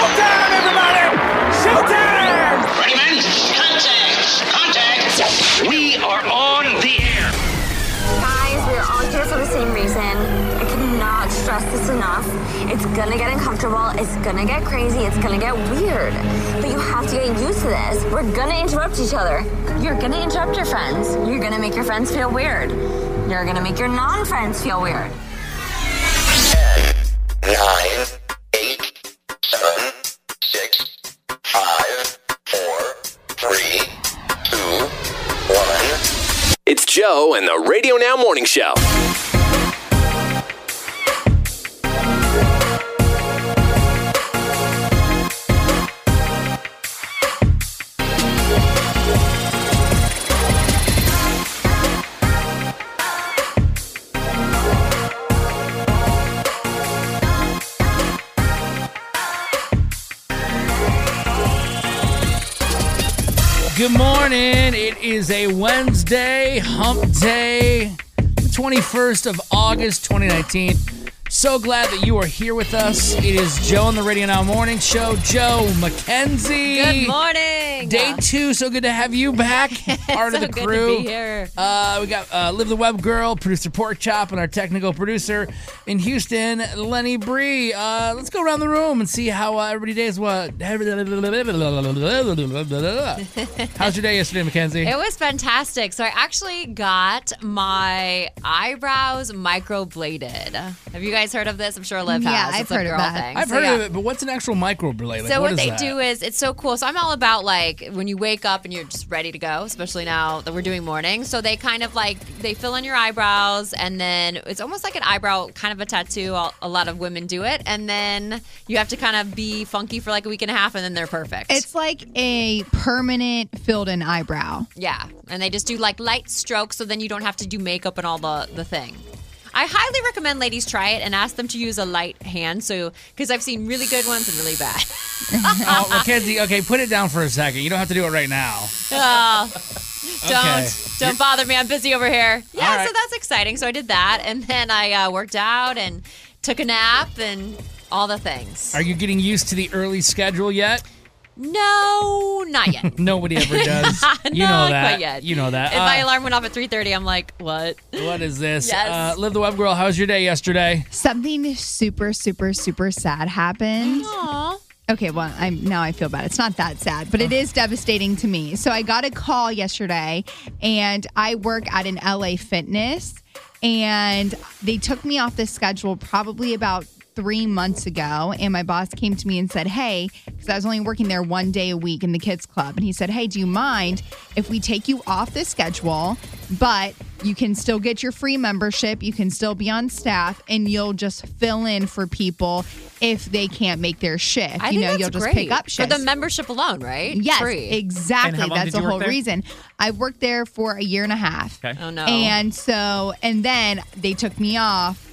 Showtime, everybody! Showtime! Ready, men? Contact! We are on the air. Guys, we're all here for the same reason. I cannot stress this enough. It's gonna get uncomfortable, it's gonna get crazy, it's gonna get weird. But you have to get used to this. We're gonna interrupt each other. You're gonna interrupt your friends. You're gonna make your friends feel weird. You're gonna make your non-friends feel weird. 10, 9, 8, 7, 6, 5, 4, 3, 2, 1. It's Joe and the Radio Now Morning Show. Good morning. It is a Wednesday, hump day, 21st of August, 2019. So glad that you are here with us. It is Joe on the Radio Now Morning Show. Joe Mackenzie. Good morning. Day 2. So good to have you back. Part of the crew. Good to be here. We got Liv the Web Girl, producer Pork Chop, and our technical producer in Houston, Lenny Bree. Let's go around the room and see how everybody day is. How's your day yesterday, Mackenzie? It was fantastic. So I actually got my eyebrows microbladed. Have you guys heard of this? I'm sure Liv has. Yeah, I've It's a heard of girl that. thing. I've heard of it, but what's an actual microblade? So what is they that? do is, it's so cool. So I'm all about like when you wake up and you're just ready to go, especially now that we're doing morning. So they kind of like, they fill in your eyebrows and then it's almost like an eyebrow, kind of a tattoo. A lot of women do it. And then you have to kind of be funky for like a week and a half and then they're perfect. It's like a permanent filled-in eyebrow. Yeah. And they just do like light strokes so then you don't have to do makeup and all the thing. I highly recommend ladies try it and ask them to use a light hand, so because I've seen really good ones and really bad. Oh, Mackenzie, okay, put it down for a second. You don't have to do it right now. Oh, Okay. don't bother me. I'm busy over here. Yeah, All right. so that's exciting. So I did that, and then I worked out and took a nap and all the things. Are you getting used to the early schedule yet? No, not yet. Nobody ever does. You No, know not that. quite yet. You know that. If my alarm went off at 3:30, I'm like, what? What is this? Yes. Liv the Web Girl, how was your day yesterday? Something super, super, super sad happened. Aw. Okay, well, now I feel bad. It's not that sad, but it is devastating to me. So I got a call yesterday, and I work at an LA Fitness, and they took me off the schedule probably about 3 months ago, and my boss came to me and said, hey, because I was only working there 1 day a week in the kids club, and he said, hey, do you mind if we take you off the schedule, but you can still get your free membership, you can still be on staff, and you'll just fill in for people if they can't make their shift. I think that's you'll just great. pick up shifts. For the membership alone, right? Yes, Free. exactly. And how long That's did the you work whole there? reason. I worked there for a year and a half. Okay. Oh, no. And then they took me off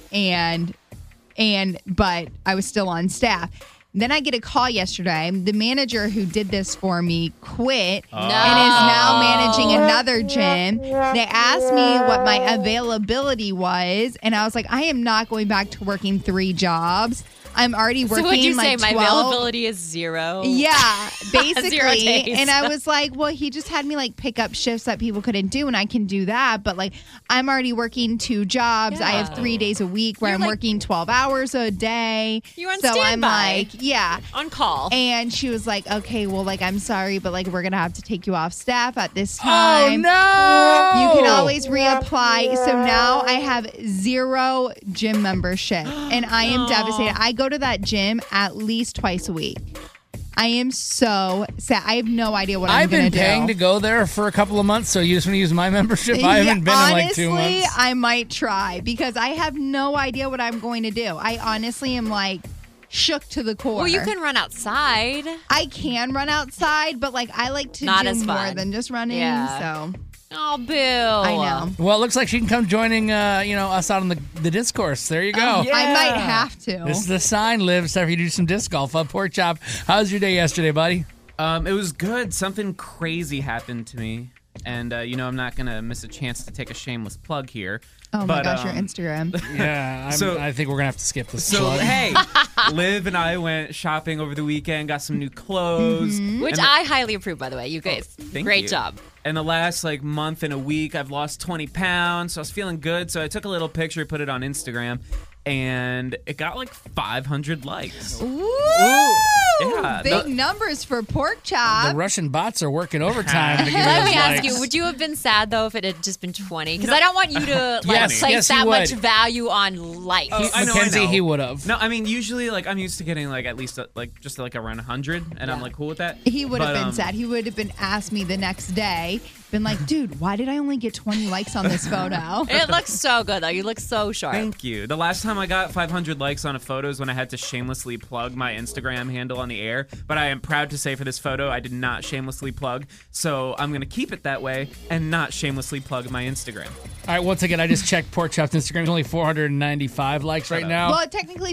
but I was still on staff. Then I get a call yesterday. The manager who did this for me quit and is now managing another gym. They asked me what my availability was, and I was like, I am not going back to working 3 jobs. I'm already working So what'd you like say? 12. My availability is 0? Yeah, basically. 0 days. And I was like, well, he just had me like pick up shifts that people couldn't do, and I can do that. But like, I'm already working 2 jobs. I have 3 days a week where You're I'm like- working 12 hours a day. You're on so I'm standby. like, yeah. On call. And she was like, okay, well, like, I'm sorry, but like, we're going to have to take you off staff at this Oh, time. no! You can always reapply. So now I have 0 gym membership, and I am devastated. I go to that gym at least twice a week. I am so sad. I have no idea what I'm I've going been to do. paying to go there for a couple of months, so you just want to use my membership? I haven't been in like 2 honestly, months. I might try because I have no idea what I'm going to do. I honestly am like shook to the core. Well, you can run outside. I can run outside, but like I like to Not do as more fun. than just running. Yeah. So Oh, Boo. I know. Well, it looks like she can come joining us out on the discourse. There you go. I might have to. This is the sign, Liv. So if you do some disc golf up Pork Chop. How's your day yesterday, buddy? It was good. Something crazy happened to me. And, I'm not going to miss a chance to take a shameless plug here. Oh my But, gosh, your Instagram. Yeah, So- I think we're going to have to skip this. So, plug. hey, Liv and I went shopping over the weekend, got some new clothes. Which And I highly approve, by the way. You guys, thank great you. job. In the last month and a week, I've lost 20 pounds, so I was feeling good. So I took a little picture, put it on Instagram, and it got 500 likes. Ooh, Yeah, big numbers for pork The chop. Russian bots are working overtime to give Let those me ask likes. you, would you have been sad, though, if it had just been 20? Because I don't want you to Yes, place yes, that you much would. value on life. I know. Mackenzie, he would have. No, I mean usually I'm used to getting at least just around 100, and I'm cool with that. He would have But, been sad. He would have been asked me the next day, been like, dude, why did I only get 20 likes on this photo? It looks so good, though. You look so sharp. Thank you. The last time I got 500 likes on a photo is when I had to shamelessly plug my Instagram handle on the air. But I am proud to say for this photo, I did not shamelessly plug. So I'm going to keep it that way and not shamelessly plug my Instagram. All right, once again, I just checked Pork Chop's Instagram. There's only 495 likes right now. Well, technically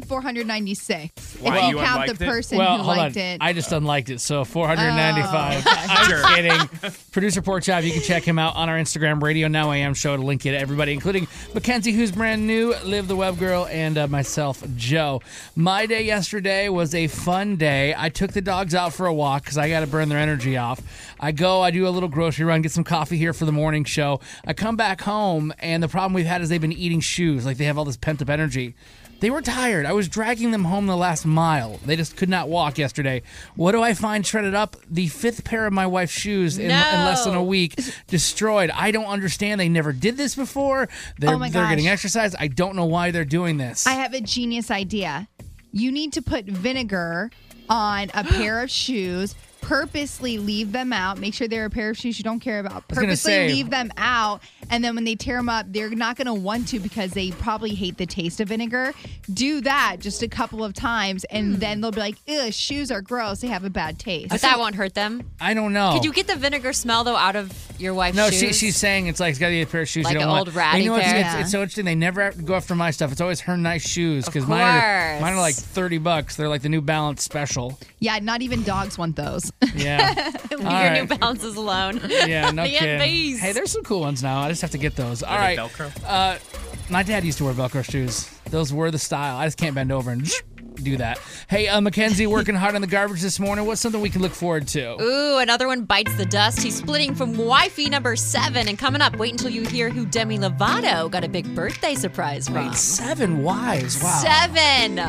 496 Why, if you you count the unliked it? person Well, who hold liked on. it. I just unliked it, so 495. Oh, I'm kidding. Producer Pork Chop, you can check him out on our Instagram, Radio Now AM show, to link you to everybody, including Mackenzie, who's brand new, Liv the Web Girl, and myself, Joe. My day yesterday was a fun day. I took the dogs out for a walk because I got to burn their energy off. I do a little grocery run, get some coffee here for the morning show. I come back home, and the problem we've had is they've been eating shoes. They have all this pent-up energy. They were tired. I was dragging them home the last mile. They just could not walk yesterday. What do I find shredded up? The 5th pair of my wife's shoes in less than a week, destroyed. I don't understand. They never did this before. They're my getting gosh. exercise. I don't know why they're doing this. I have a genius idea. You need to put vinegar on a pair of shoes, purposely leave them out, make sure they're a pair of shoes you don't care about, was gonna purposely say- leave them out, and then when they tear them up, they're not going to want to because they probably hate the taste of vinegar. Do that just a couple of times, and then they'll be like, ugh, shoes are gross, they have a bad taste. But that won't hurt them. I don't know. Could you get the vinegar smell, though, out of your wife's No, shoes? she's saying it's it's got to be a pair of shoes Like you an don't old want. ratty And you know what's- pair? It's so interesting. They never have to go after my stuff. It's always her nice shoes because Of mine are course. $30. They're like the New Balance special. Yeah, not even dogs want those. Yeah. Your right. New Balances alone. Yeah, no The kidding. NBs. Hey, there's some cool ones now. I just have to get those. All Are they right. Velcro? My dad used to wear Velcro shoes. Those were the style. I just can't bend over and do that. Hey, Mackenzie, working hard on the garbage this morning. What's something we can look forward to? Ooh, another one bites the dust. He's splitting from wifey number 7. And coming up, wait until you hear who Demi Lovato got a big birthday surprise from. Wait, 7 wives. Wow. 7.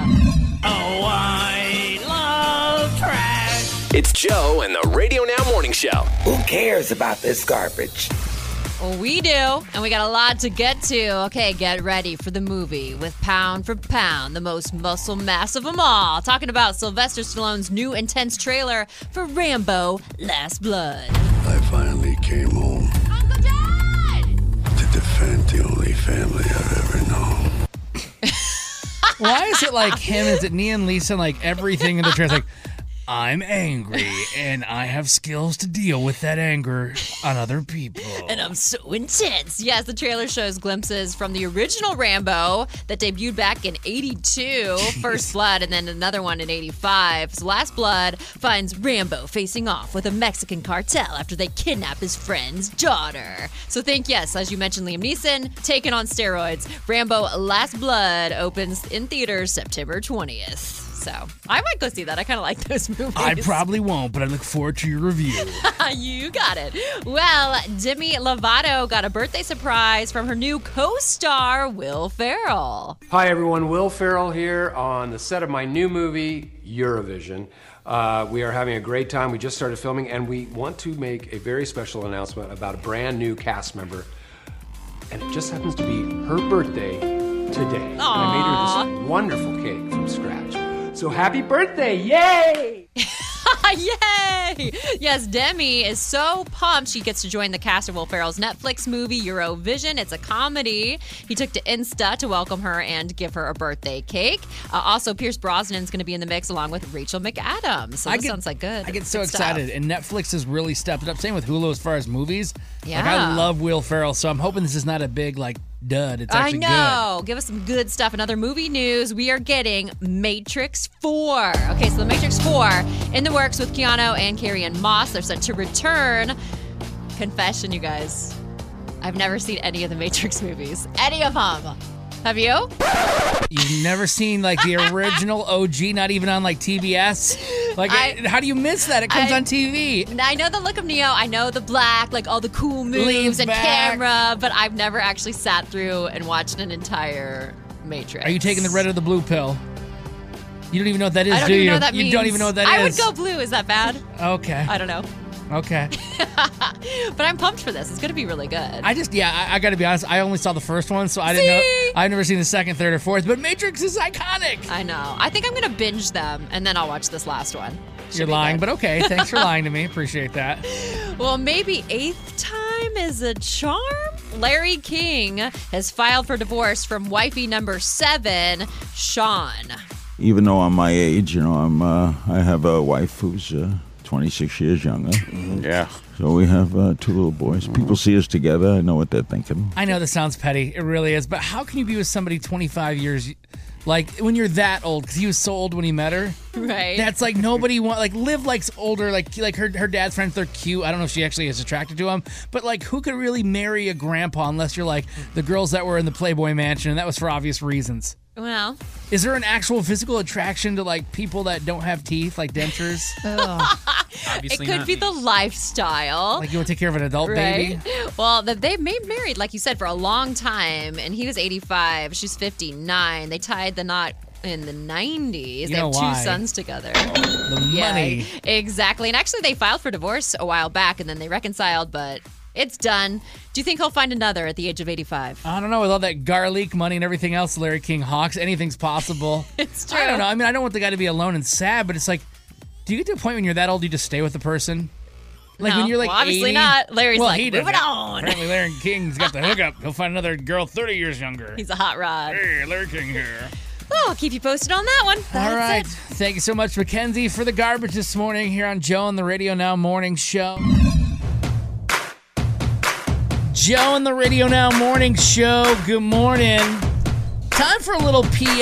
Oh, I love trash. It's Joe and the Radio Now Morning Show. Who cares about this garbage? Well, we do, and we got a lot to get to. Okay, get ready for the movie with Pound for Pound, the most muscle mass of them all. Talking about Sylvester Stallone's new intense trailer for Rambo: Last Blood. I finally came home Uncle John! to defend the only family I've ever known. Why is it like him? Is it Nia and Lisa? Everything in the trailer is I'm angry and I have skills to deal with that anger on other people. And I'm so intense. Yes, the trailer shows glimpses from the original Rambo that debuted back in 82, First Blood, and then another one in 85. So Last Blood finds Rambo facing off with a Mexican cartel after they kidnap his friend's daughter. So think, yes, as you mentioned, Liam Neeson taken on steroids. Rambo: Last Blood opens in theaters September 20th. So I might go see that. I kind of like those movies. I probably won't, but I look forward to your review. You got it. Well, Demi Lovato got a birthday surprise from her new co-star, Will Ferrell. Hi everyone, Will Ferrell here on the set of my new movie, Eurovision. We are having a great time. We just started filming and we want to make a very special announcement about a brand new cast member. And it just happens to be her birthday today. And I made her this wonderful cake from scratch. So happy birthday, yay! Yay! Yes, Demi is so pumped she gets to join the cast of Will Ferrell's Netflix movie, Eurovision. It's a comedy. He took to Insta to welcome her and give her a birthday cake. Also, Pierce Brosnan's going to be in the mix along with Rachel McAdams. So this sounds like good. I get so good stuff. excited, and Netflix has really stepped it up. Same with Hulu as far as movies. Yeah. I love Will Ferrell, so I'm hoping this is not a big, dud. It's actually I know. Give us some good stuff. Another movie news. We are getting Matrix 4. Okay, so the Matrix 4 in the works with Keanu and Carrie-Anne Moss. They're set to return. Confession, you guys. I've never seen any of the Matrix movies. Any of them. Have you? You've never seen like the original OG, not even on like TBS? Like, how do you miss that? It comes on TV. I know the look of Neo. I know the black, like all the cool moves Leans and back. camera, but I've never actually sat through and watched an entire Matrix. Are you taking the red or the blue pill? You don't even know what that is, I don't do even you? know what that means. You don't even know what that is. I would go blue. Is that bad? Okay. I don't know. Okay. But I'm pumped for this. It's going to be really good. I got to be honest. I only saw the first one, so I didn't know. I've never seen the second, third, or fourth. But Matrix is iconic. I know. I think I'm going to binge them, and then I'll watch this last one. You're lying, but okay. Thanks for lying to me. Appreciate that. Well, maybe eighth time is a charm? Larry King has filed for divorce from wifey number 7, Sean. Even though I'm my age, you know, I have a wife who's 26 years younger. Yeah. So we have 2 little boys. People see us together. I know what they're thinking. I know this sounds petty. It really is. But how can you be with somebody 25 years, like when you're that old? Because he was so old when he met her. Right. That's like nobody want. Like Liv likes older. Like her dad's friends. They're cute. I don't know if she actually is attracted to him. But like, who could really marry a grandpa unless you're like the girls that were in the Playboy Mansion? And that was for obvious reasons. Well, is there an actual physical attraction to like people that don't have teeth, like dentures? it could be the lifestyle. Like you would take care of an adult right? baby? Well, they've married, like you said, for a long time, and he was 85, she's 59. They tied the knot in the 90s. They have 2 sons together. The money. Exactly. And actually, they filed for divorce a while back, and then they reconciled, but it's done. Do you think he'll find another at the age of 85? I don't know. With all that garlic money and everything else Larry King hawks, anything's possible. It's true. I don't know. I mean, I don't want the guy to be alone and sad, but it's like, do you get to a point when you're that old you just stay with the person? Like no, when you're like well, obviously 80? not. Larry's well, like, he move it doesn't. on. Apparently Larry King's got the hookup. He'll find another girl 30 years younger. He's a hot rod. Hey, Larry King here. Well, I'll keep you posted on that one. That's all right. it. Thank you so much, Mackenzie, for the garbage this morning here on Joe and the Radio Now Morning Show. Joe and the Radio Now Morning Show. Good morning. Time for a little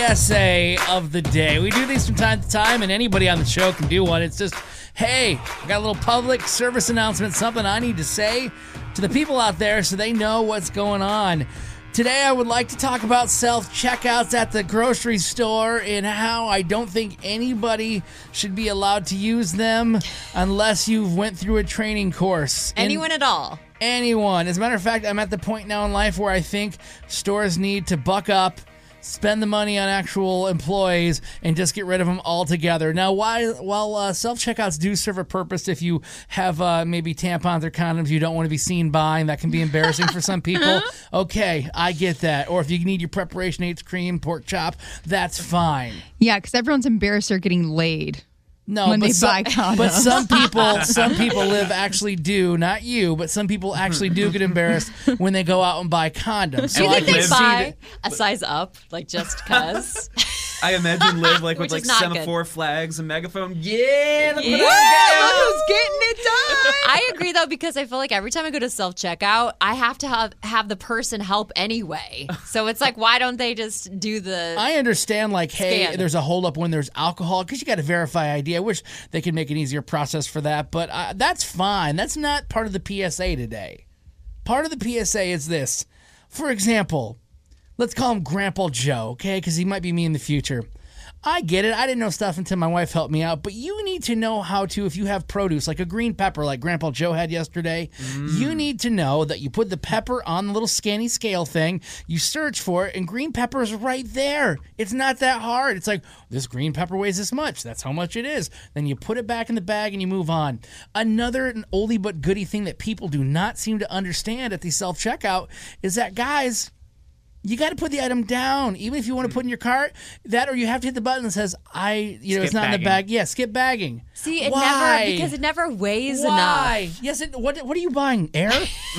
PSA of the day. We do these from time to time, and anybody on the show can do one. It's just, hey, I got a little public service announcement, something I need to say to the people out there so they know what's going on. Today, I would like to talk about self-checkouts at the grocery store and how I don't think anybody should be allowed to use them unless you've went through a training course. Anyone at all. Anyone. As a matter of fact, I'm at the point now in life where I think stores need to buck up, spend the money on actual employees, and just get rid of them altogether. Now, while self-checkouts do serve a purpose if you have maybe tampons or condoms you don't want to be seen buying, that can be embarrassing for some people. Okay, I get that. Or if you need your Preparation Aids cream, pork chop, that's fine. Yeah, because everyone's embarrassed they're getting laid. No, when but they buy condoms. But some people live actually do, not you, but some people actually do get embarrassed when they go out and buy condoms. Do you think they buy a size up, like just because? I imagine Liv like with Which like is not semaphore flags and megaphone. Yeah, look Yeah, what I'm look who's getting it done. I agree though, because I feel like every time I go to self-checkout, I have to have the person help anyway. So it's like, why don't they just do the I understand, like, hey, scan? there's a holdup when there's alcohol because you got to verify ID. I wish they could make an easier process for that, but that's fine. That's not part of the PSA today. Part of the PSA is this. For example, let's call him Grandpa Joe, okay? Because he might be me in the future. I get it. I didn't know stuff until my wife helped me out. But you need to know how to, if you have produce, like a green pepper like Grandpa Joe had yesterday, you need to know that you put the pepper on the little scanny scale thing, you search for it, and green pepper is right there. It's not that hard. It's like, this green pepper weighs this much. That's how much it is. Then you put it back in the bag and you move on. Another oldie but goodie thing that people do not seem to understand at the self-checkout is that, guys, you got to put the item down, even if you want to put in your cart. That, or you have to hit the button that says, it's not in the bag. Yeah, skip bagging. See, it Why? because it never weighs Why? enough. Yes, what are you buying? Air?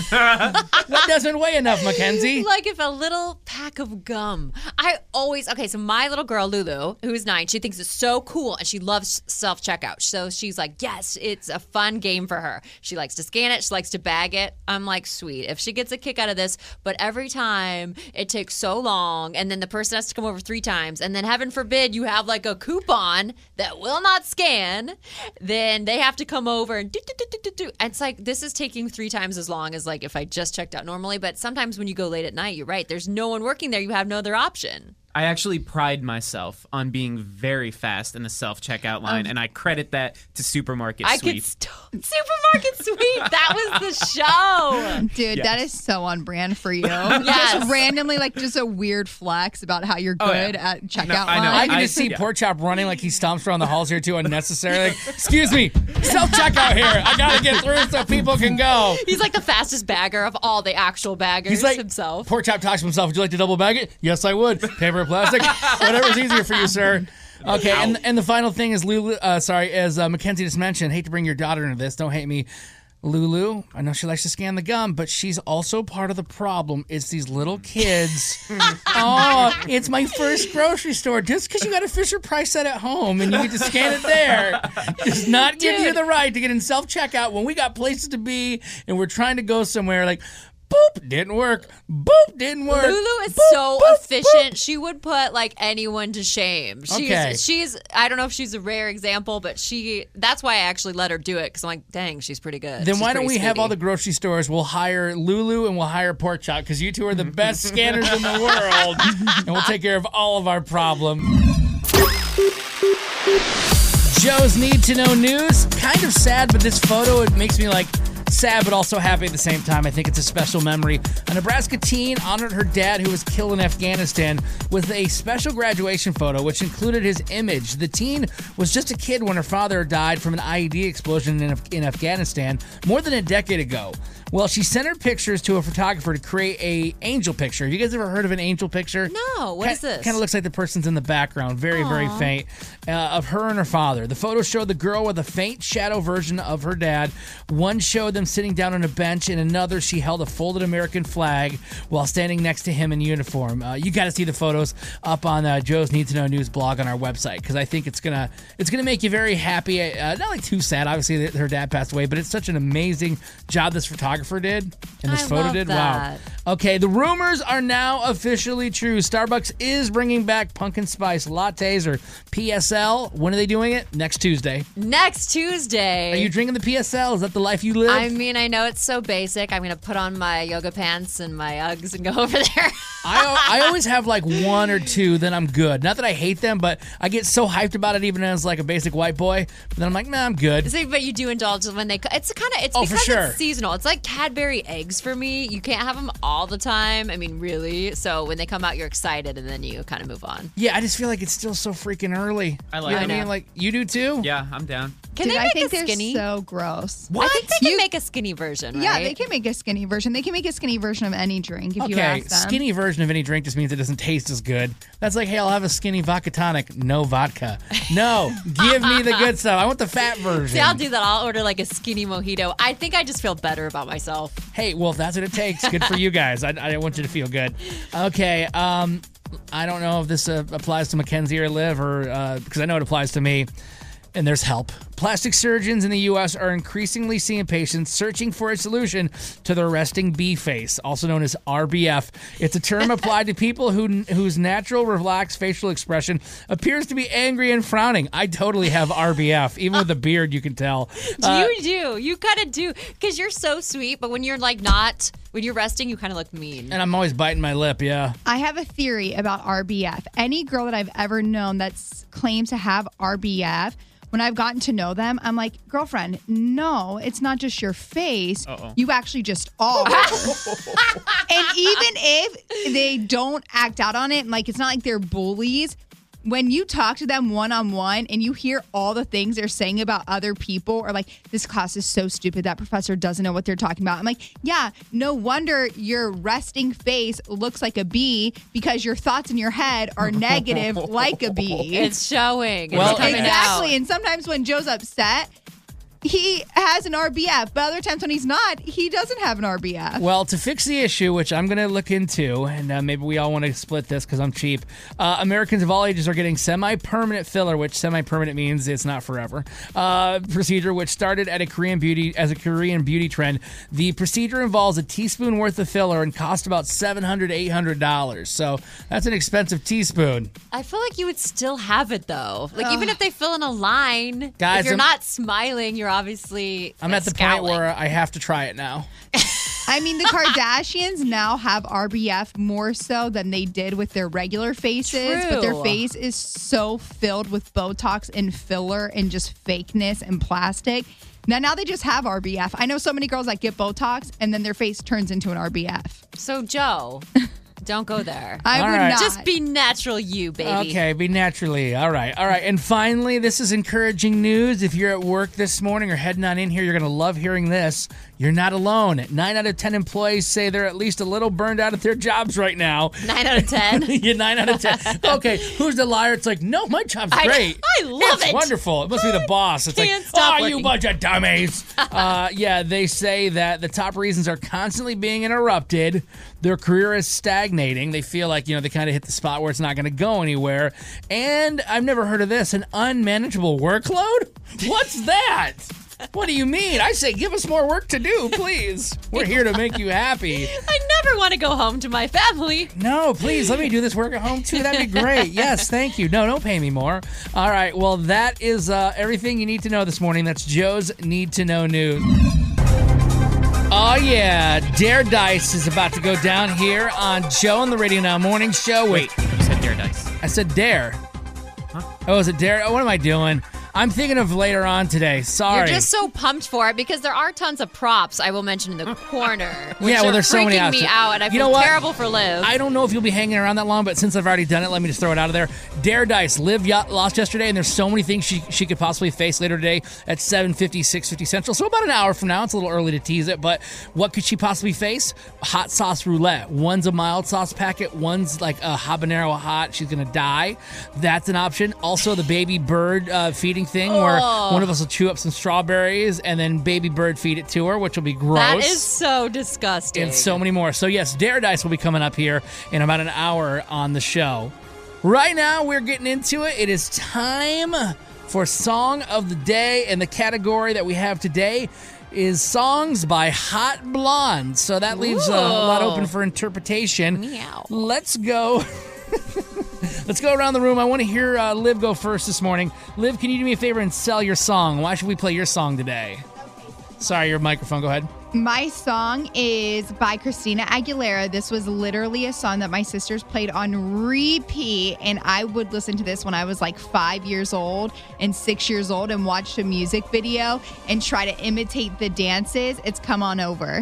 What doesn't weigh enough, Mackenzie? Like if a little pack of gum. So my little girl, Lulu, who's 9, she thinks it's so cool and she loves self-checkout. So she's like, yes, it's a fun game for her. She likes to scan it. She likes to bag it. I'm like, sweet. If she gets a kick out of this, but every time it take so long, and then the person has to come over 3 times, and then heaven forbid you have like a coupon that will not scan, then they have to come over and do. And it's like, this is taking 3 times as long as like if I just checked out normally. But sometimes when you go late at night, you're right, there's no one working there. You have no other option. I actually pride myself on being very fast in the self-checkout line, and I credit that to Supermarket Sweep. Supermarket Sweep, that was the show. Dude, that is so on brand for you. Yes. Just randomly, like, just a weird flex about how you're good at checkout line. I can just see Pork Chop running like he stomps around the halls here too unnecessarily. Like, excuse me, self-checkout here. I gotta get through so people can go. He's like the fastest bagger of all the actual baggers. He's like himself. Pork Chop talks to himself. Would you like to double bag it? Yes, I would. Paper or plastic? Whatever's easier for you, sir. Okay, and the final thing is as Mackenzie just mentioned, hate to bring your daughter into this, don't hate me. Lulu, I know she likes to scan the gum, but she's also part of the problem. It's these little kids. Oh, it's my first grocery store. Just because you got a Fisher Price set at home and you get to scan it there does not give you the right to get in self-checkout when we got places to be and we're trying to go somewhere like, boop, didn't work. Boop, didn't work. Lulu is boop, so boop, efficient. Boop. She would put like anyone to shame. She's I don't know if she's a rare example, but that's why I actually let her do it, because I'm like, dang, she's pretty good. Then why don't we have all the grocery stores? We'll hire Lulu and we'll hire Pork Chop, because you two are the best scanners in the world, and we'll take care of all of our problems. Joe's Need to Know News. Kind of sad, but this photo, it makes me like sad but also happy at the same time. I think it's a special memory. A Nebraska teen honored her dad, who was killed in Afghanistan, with a special graduation photo which included his image. The teen was just a kid when her father died from an IED explosion in Afghanistan more than a decade ago. Well, she sent her pictures to a photographer to create a angel picture. Have you guys ever heard of an angel picture? No, what is this? Kind of looks like the person's in the background, very faint, of her and her father. The photo showed the girl with a faint shadow version of her dad. One showed them sitting down on a bench, and another she held a folded American flag while standing next to him in uniform. You got to see the photos up on Joe's Need to Know News blog on our website, because I think it's gonna make you very happy. Not like too sad, obviously, that her dad passed away, but it's such an amazing job this photographer did and this photo did. That. Wow. Okay, the rumors are now officially true. Starbucks is bringing back pumpkin spice lattes, or PSL. When are they doing it? Next Tuesday. Next Tuesday. Are you drinking the PSL? Is that the life you live? I mean, I know it's so basic. I'm going to put on my yoga pants and my Uggs and go over there. I always have like 1 or 2, then I'm good. Not that I hate them, but I get so hyped about it even as like a basic white boy. But then I'm like, nah, I'm good. See, but you do indulge when they. It's because it's seasonal. It's like Cadbury eggs for me. You can't have them all the time. I mean, really. So when they come out, you're excited, and then you kind of move on. Yeah, I just feel like it's still so freaking early. I like you know it. what I mean? Like, you do too? Yeah, I'm down. Can Dude, they I make think a skinny? they're so gross. What? I think they can make a skinny version, right? Yeah, they can make a skinny version. They can make a skinny version of any drink if you ask them. Skinny version of any drink just means it doesn't taste as good. That's like, hey, I'll have a skinny vodka tonic. No vodka. No, give me the good stuff. I want the fat version. See, I'll do that. I'll order like a skinny mojito. I think I just feel better about myself. Hey, well, if that's what it takes, good for you guys. I want you to feel good. Okay, I don't know if this applies to Mackenzie or Liv, or because I know it applies to me. And there's help. Plastic surgeons in the U.S. are increasingly seeing patients searching for a solution to their resting bee face, also known as RBF. It's a term applied to people whose natural, relaxed facial expression appears to be angry and frowning. I totally have RBF. Even with the beard, you can tell. You do. You kind of do. Because you're so sweet, but when you're like not, when you're resting, you kind of look mean. And I'm always biting my lip, yeah. I have a theory about RBF. Any girl that I've ever known that claims to have RBF, when I've gotten to know them, I'm like, girlfriend, no, it's not just your face. You actually just are. And even if they don't act out on it, like it's not like they're bullies, when you talk to them one-on-one and you hear all the things they're saying about other people, or like, this class is so stupid, that professor doesn't know what they're talking about. I'm like, yeah, no wonder your resting face looks like a bee, because your thoughts in your head are negative like a bee. It's showing. Well, it's coming exactly. out. And sometimes when Joe's upset, he has an RBF, but other times when he's not, he doesn't have an RBF. Well, to fix the issue, which I'm going to look into, and maybe we all want to split this because I'm cheap, Americans of all ages are getting semi-permanent filler, which semi-permanent means it's not forever, procedure, which started at a Korean beauty trend. The procedure involves a teaspoon worth of filler and costs about $700 to $800. So that's an expensive teaspoon. I feel like you would still have it, though. Like, even if they fill in a line, Guys, if you're not smiling, you're obviously I'm at the point where I have to try it now. I mean, the Kardashians now have RBF more so than they did with their regular faces, but their face is so filled with Botox and filler and just fakeness and plastic. Now they just have RBF. I know so many girls that get Botox and then their face turns into an RBF. So, Joe, don't go there. I would not. Just be natural you, baby. Okay, be naturally. All right. And finally, this is encouraging news. If you're at work this morning or heading on in here, you're going to love hearing this. You're not alone. 9 out of 10 employees say they're at least a little burned out at their jobs right now. 9 out of 10? Yeah, 9 out of 10. Okay, who's the liar? It's like, no, my job's great. I love It's wonderful. It must be the boss. It's Can't like, stop you bunch of dummies. Yeah, they say that the top reasons are constantly being interrupted. Their career is stagnating. They feel like, they kind of hit the spot where it's not going to go anywhere. And I've never heard of this, an unmanageable workload? What's that? What do you mean? I say give us more work to do, please. We're here to make you happy. I never want to go home to my family. No, please, let me do this work at home, too. That'd be great. Yes, thank you. No, don't pay me more. All right, well, that is everything you need to know this morning. That's Joe's Need to Know News. Oh, yeah. Dare Dice is about to go down here on Joe and the Radio Now Morning Show. Wait, you said Dare Dice. I said Dare. Huh? Oh, is it Dare? Oh, what am I doing? I'm thinking of later on today. Sorry. You're just so pumped for it because there are tons of props I will mention in the corner. Which yeah, well, there's so many freaking options. me out, and I feel terrible for Liv. I don't know if you'll be hanging around that long, but since I've already done it, let me just throw it out of there. Dare Dice. Liv lost yesterday, and there's so many things she could possibly face later today at 7:50, 6:50 Central. So about an hour from now. It's a little early to tease it, but what could she possibly face? Hot sauce roulette. One's a mild sauce packet. One's like a habanero hot. She's going to die. That's an option. Also, the baby bird feeding thing where one of us will chew up some strawberries and then baby bird feed it to her, which will be gross. That is so disgusting. And so many more. So yes, Dare Dice will be coming up here in about an hour on the show. Right now, we're getting into it. It is time for Song of the Day, and the category that we have today is songs by Hot Blonde. So that leaves a lot open for interpretation. Meow. Let's go. Let's go around the room. I want to hear Liv go first this morning. Liv, can you do me a favor and sell your song? Why should we play your song today? Sorry, your microphone. Go ahead. My song is by Christina Aguilera. This was literally a song that my sisters played on repeat, and I would listen to this when I was like 5 years old and 6 years old and watched a music video and try to imitate the dances. It's Come On Over.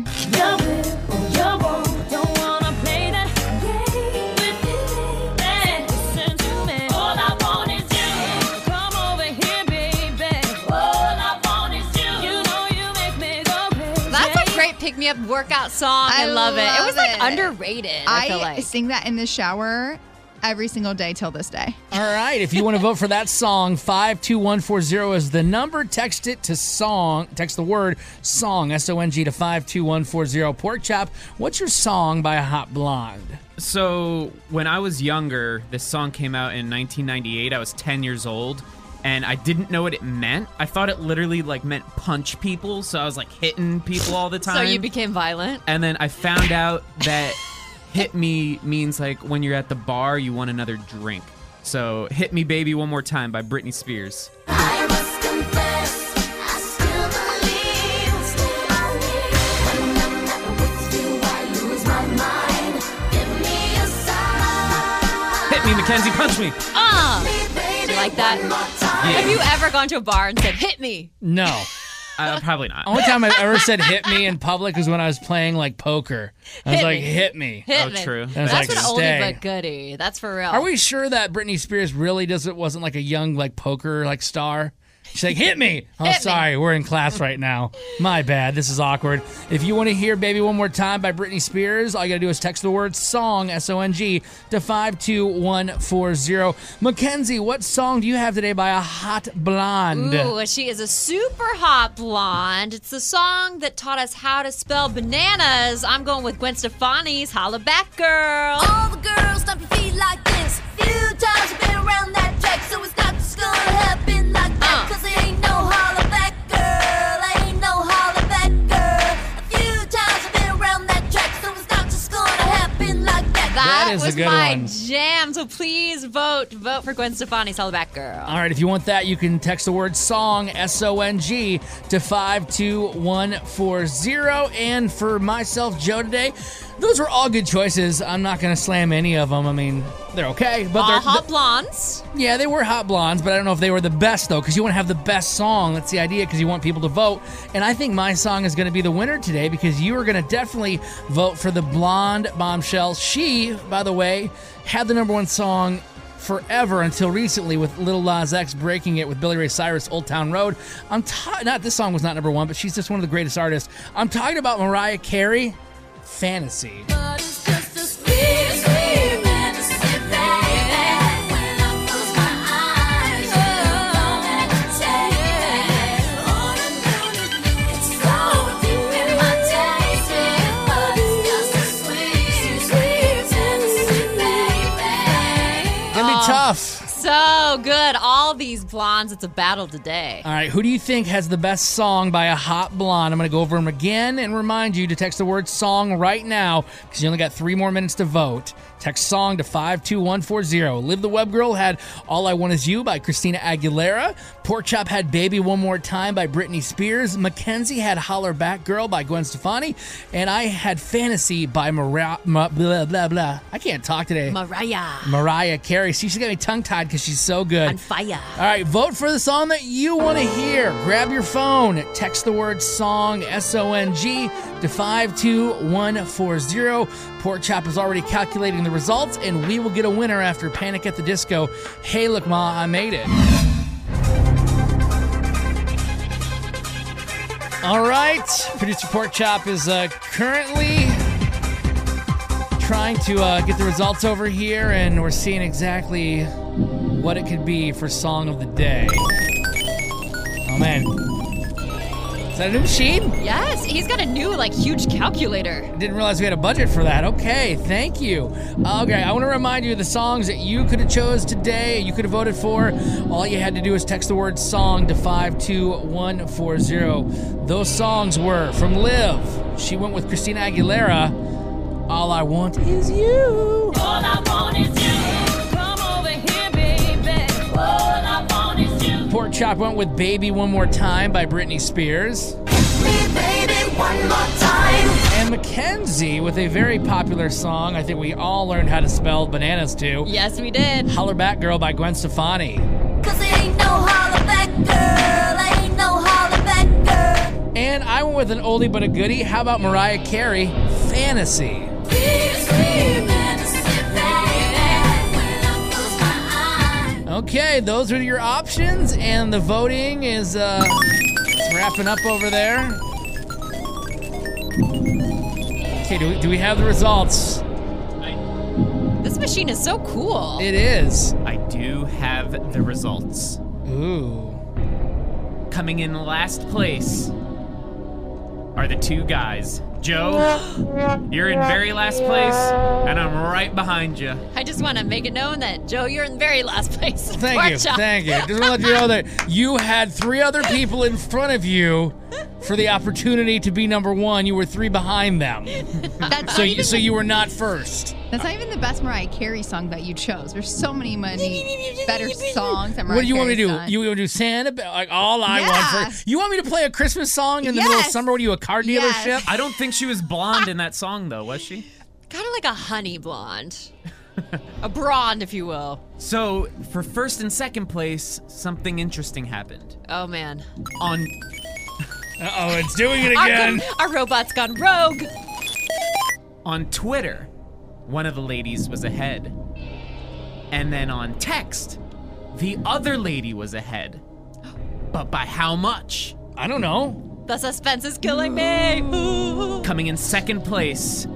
Pick me up workout song. I love it. It was like underrated. I feel like. Sing that in the shower every single day till this day. All right. If you want to vote for that song, 52140 is the number. Text it to song. Text the word song, S-O-N-G, to 52140. Pork Chop, what's your song by a Hot Blonde? So when I was younger, this song came out in 1998. I was 10 years old. And I didn't know what it meant. I thought it literally meant punch people, so I was hitting people all the time. So you became violent? And then I found out that hit me means when you're at the bar, you want another drink. So Hit Me Baby One More Time by Britney Spears. I must confess, I still believe, when I'm not with you, I lose my mind. Give me a sign. Hit me, Mackenzie, punch me. You like that? Yeah. Have you ever gone to a bar and said, hit me? No. Probably not. Only time I've ever said hit me in public was when I was playing poker. I was like, hit me. Hit me. True. That's an oldie but goodie. That's for real. Are we sure that Britney Spears really wasn't a young poker star? She's like, hit me. Oh, sorry. We're in class right now. My bad. This is awkward. If you want to hear Baby One More Time by Britney Spears, all you got to do is text the word SONG, S-O-N-G, to 52140. Mackenzie, what song do you have today by a hot blonde? Ooh, she is a super hot blonde. It's the song that taught us how to spell bananas. I'm going with Gwen Stefani's Holla Back Girl. All the girls stomp your feet like this. Few times you've been around that track, so it's not just gonna happen like that. Cause it ain't no holla back girl. Ain't no holla back girl. A few times you've been around that track, so it's not just gonna happen like that. That is a was good my one. jam, so please vote for Gwen Stefani's Holla Back Girl. All right, if you want that, you can text the word SONG, S-O-N-G, to 52140. And for myself, Joe, today, those were all good choices. I'm not going to slam any of them. I mean, they're okay. But they're hot blondes. Yeah, they were hot blondes, but I don't know if they were the best, though, because you want to have the best song. That's the idea, because you want people to vote. And I think my song is going to be the winner today, because you are going to definitely vote for the blonde bombshell. She, by the way, had the number one song forever until recently with Lil Nas X breaking it with Billy Ray Cyrus, Old Town Road. Not this song was not number one, but she's just one of the greatest artists. I'm talking about Mariah Carey, Fantasy. But it's just a sweet, sweet fantasy, baby. When I close my eyes, you're alone and take all the moon. It's so deep in my taste, but it's just a sweet, sweet fantasy, baby. Gonna be tough. So good. All these blondes, it's a battle today. All right, who do you think has the best song by a hot blonde? I'm going to go over them again and remind you to text the word SONG right now, because you only got 3 more minutes to vote. Text SONG to 52140. Liv the Web Girl had All I Want Is You by Christina Aguilera. Pork Chop had Baby One More Time by Britney Spears. Mackenzie had Holler Back Girl by Gwen Stefani. And I had Fantasy by blah, blah, blah. I can't talk today. Mariah Carey. See, she's got me tongue-tied because she's so good. On fire. All right, vote for the song that you want to hear. Grab your phone, text the word SONG, S-O-N-G, to 52140. Pork Chop is already calculating the results, and we will get a winner after Panic at the Disco. Hey, look, Ma, I made it. All right, producer Pork Chop is currently trying to get the results over here, and we're seeing exactly what it could be for Song of the Day. Oh, man. Is that a new machine? Yes, he's got a new, huge calculator. Didn't realize we had a budget for that. Okay, thank you. Okay, I want to remind you of the songs that you could have chose today, you could have voted for. All you had to do is text the word SONG to 52140. Those songs were from Liv. She went with Christina Aguilera. All I Want Is You. All I want is you. Come over here, baby. All I want is you. Pork Chop went with Baby One More Time by Britney Spears. Me, baby, one more time. And Mackenzie with a very popular song I think we all learned how to spell bananas to. Yes, we did. Holler Back Girl by Gwen Stefani. Cause it ain't no holla back girl. Ain't no holla back girl. And I went with an oldie but a goodie. How about Mariah Carey, Fantasy? Okay, those are your options, and the voting is wrapping up over there. Okay, do we have the results? This machine is so cool. It is. I do have the results. Ooh. Coming in last place are the 2 guys. Joe, you're in very last place, and I'm right behind you. I just want to make it known that, Joe, you're in the very last place. Thank you. Just want to let you know that you had 3 other people in front of you for the opportunity to be number 1. You were 3 behind them. So you were not first. That's not even the best Mariah Carey song that you chose. There's so many better songs that Mariah What do you want me to do? Carey's You want to do Santa? Like all I want for you want me to play a Christmas song in the middle of summer? What are you, a car dealership? I don't think she was blonde in that song, though, was she? Kind of like a honey blonde. A blonde, if you will. So, for first and second place, something interesting happened. Oh, man. Uh-oh, it's doing it again. Our robot's gone rogue. On Twitter, one of the ladies was ahead. And then on text, the other lady was ahead. But by how much? I don't know. The suspense is killing me. Ooh. Coming in second place,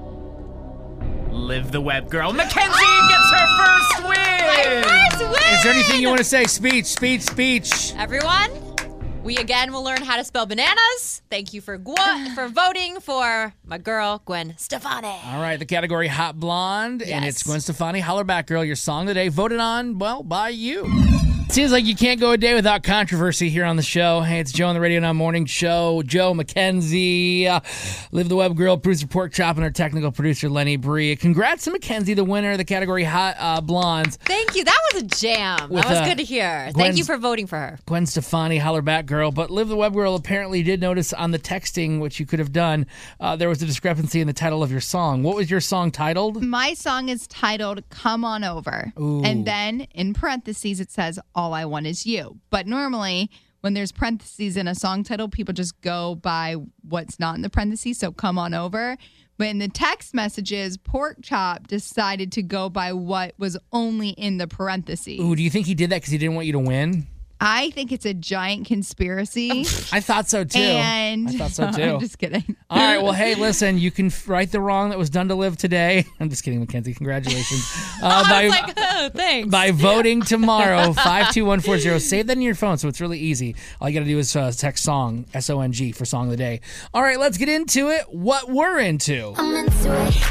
Live the Web Girl. Mackenzie gets her first win! First win! Is there anything you want to say? Speech. Everyone, we again will learn how to spell bananas. Thank you for voting for my girl, Gwen Stefani. All right, the category Hot Blonde, and Yes. it's Gwen Stefani, Holler Back Girl, your song of the day, voted on, well, by you. Seems like you can't go a day without controversy here on the show. Hey, it's Joe on the Radio Now Morning Show. Joe, Mackenzie, Live the Web Girl, producer Pork Chop, and our technical producer Lenny Bree. Congrats to Mackenzie, the winner of the category Hot Blondes. Thank you. That was a jam. With, That was good to hear. Thank you for voting for her. Gwen Stefani, Holler Back Girl. But Live the Web Girl apparently did notice on the texting, which you could have done, there was a discrepancy in the title of your song. What was your song titled? My song is titled Come On Over. Ooh. And then in parentheses, it says All I Want Is You. But normally, when there's parentheses in a song title, people just go by what's not in the parentheses. So Come On Over. But in the text messages, Pork Chop decided to go by what was only in the parentheses. Ooh, do you think he did that because he didn't want you to win? I think it's a giant conspiracy. I thought so too. And I thought so too. I'm just kidding. All right, well, hey, listen, you can right the wrong that was done to Liv today. I'm just kidding, Mackenzie. Congratulations. I was like, oh, thanks. By voting tomorrow, 52140. Save that in your phone, so it's really easy. All you got to do is text SONG, S-O-N-G, for Song of the Day. All right, let's get into it. What we're into. I'm into it.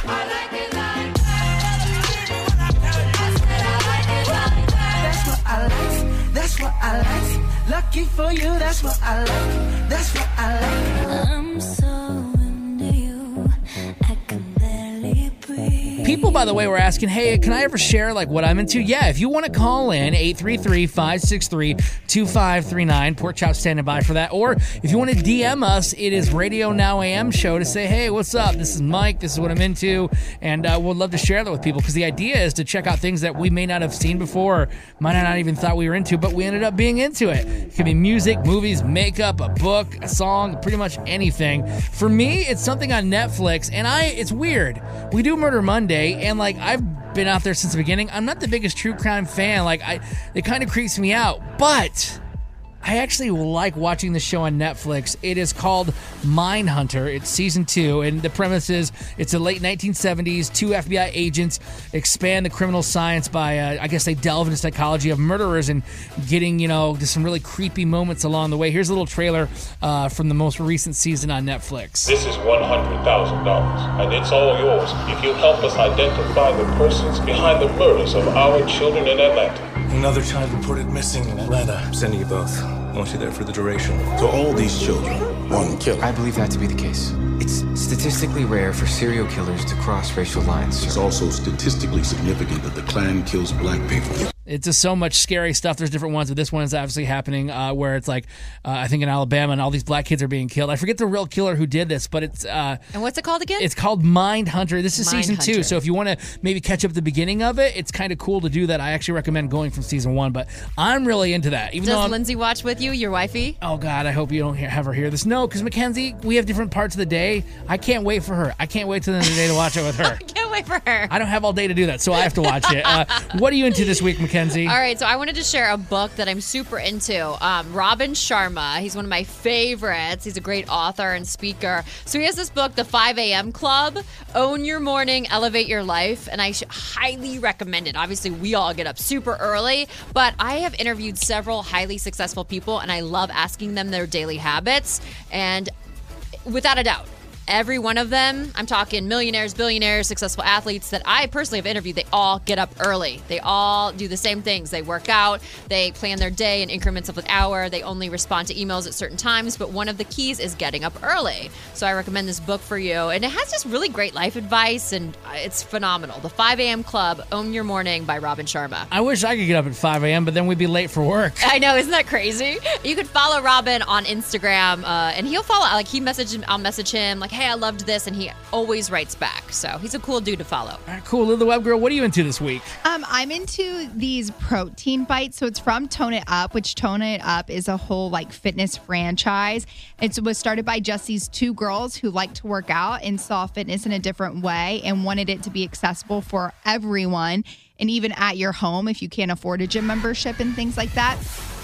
That's what I like. That's what I like. Lucky for you, that's what I like. That's what I like. I'm so into you. I can barely breathe. People, by the way, were asking, hey, can I ever share like what I'm into? Yeah, if you want to call in, 833-563-2539. Pork Chop standing by for that. Or if you want to DM us, it is Radio Now AM show to say, hey, what's up? This is Mike. This is what I'm into. And we'd love to share that with people because the idea is to check out things that we may not have seen before, or might not even thought we were into, but we ended up being into it. It could be music, movies, makeup, a book, a song, pretty much anything. For me, it's something on Netflix, and it's weird. We do Murder Monday, and like I've been out there since the beginning. I'm not the biggest true crime fan. Like it kind of creeps me out, but I actually like watching the show on Netflix. It is called Mindhunter. It's season 2, and the premise is it's the late 1970s. 2 FBI agents expand the criminal science by, I guess they delve into psychology of murderers and getting, just some really creepy moments along the way. Here's a little trailer from the most recent season on Netflix. This is $100,000, and it's all yours if you help us identify the persons behind the murders of our children in Atlanta. Another child reported missing in Atlanta. I'm sending you both. I want you there for the duration. So all these children, one killer? I believe that to be the case. It's statistically rare for serial killers to cross racial lines. It's also statistically significant that the Klan kills black people. It's just so much scary stuff. There's different ones, but this one is obviously happening where it's like, I think in Alabama, and all these black kids are being killed. I forget the real killer who did this, but it's... and what's it called again? It's called Mindhunter. This is season Mindhunter. 2, so if you want to maybe catch up at the beginning of it, it's kind of cool to do that. I actually recommend going from season 1, but I'm really into that. Even though Does Lindsay watch with you, your wifey? Oh, God, I hope you don't have her hear this. No, because Mackenzie, we have different parts of the day. I can't wait for her. I can't wait till the end of the day to watch it with her. I can't wait for her. I don't have all day to do that, so I have to watch it. What are you into this week, Mackenzie? All right, so I wanted to share a book that I'm super into. Robin Sharma, he's one of my favorites. He's a great author and speaker. So he has this book, The 5 a.m. Club, Own Your Morning, Elevate Your Life, and I highly recommend it. Obviously, we all get up super early, but I have interviewed several highly successful people, and I love asking them their daily habits, and without a doubt, every one of them, I'm talking millionaires, billionaires, successful athletes that I personally have interviewed, they all get up early. They all do the same things. They work out, they plan their day in increments of an hour, they only respond to emails at certain times, but one of the keys is getting up early. So I recommend this book for you. And it has just really great life advice, and it's phenomenal. The 5 a.m. Club, Own Your Morning by Robin Sharma. I wish I could get up at 5 a.m., but then we'd be late for work. I know, isn't that crazy? You could follow Robin on Instagram, and he'll follow. Like I'll message him, like, hey, I loved this, and he always writes back. So he's a cool dude to follow. All right, cool. Live the Web Girl, what are you into this week? I'm into these protein bites. So it's from Tone It Up, which Tone It Up is a whole like fitness franchise. It was started by just these 2 girls who like to work out and saw fitness in a different way and wanted it to be accessible for everyone, and even at your home if you can't afford a gym membership and things like that.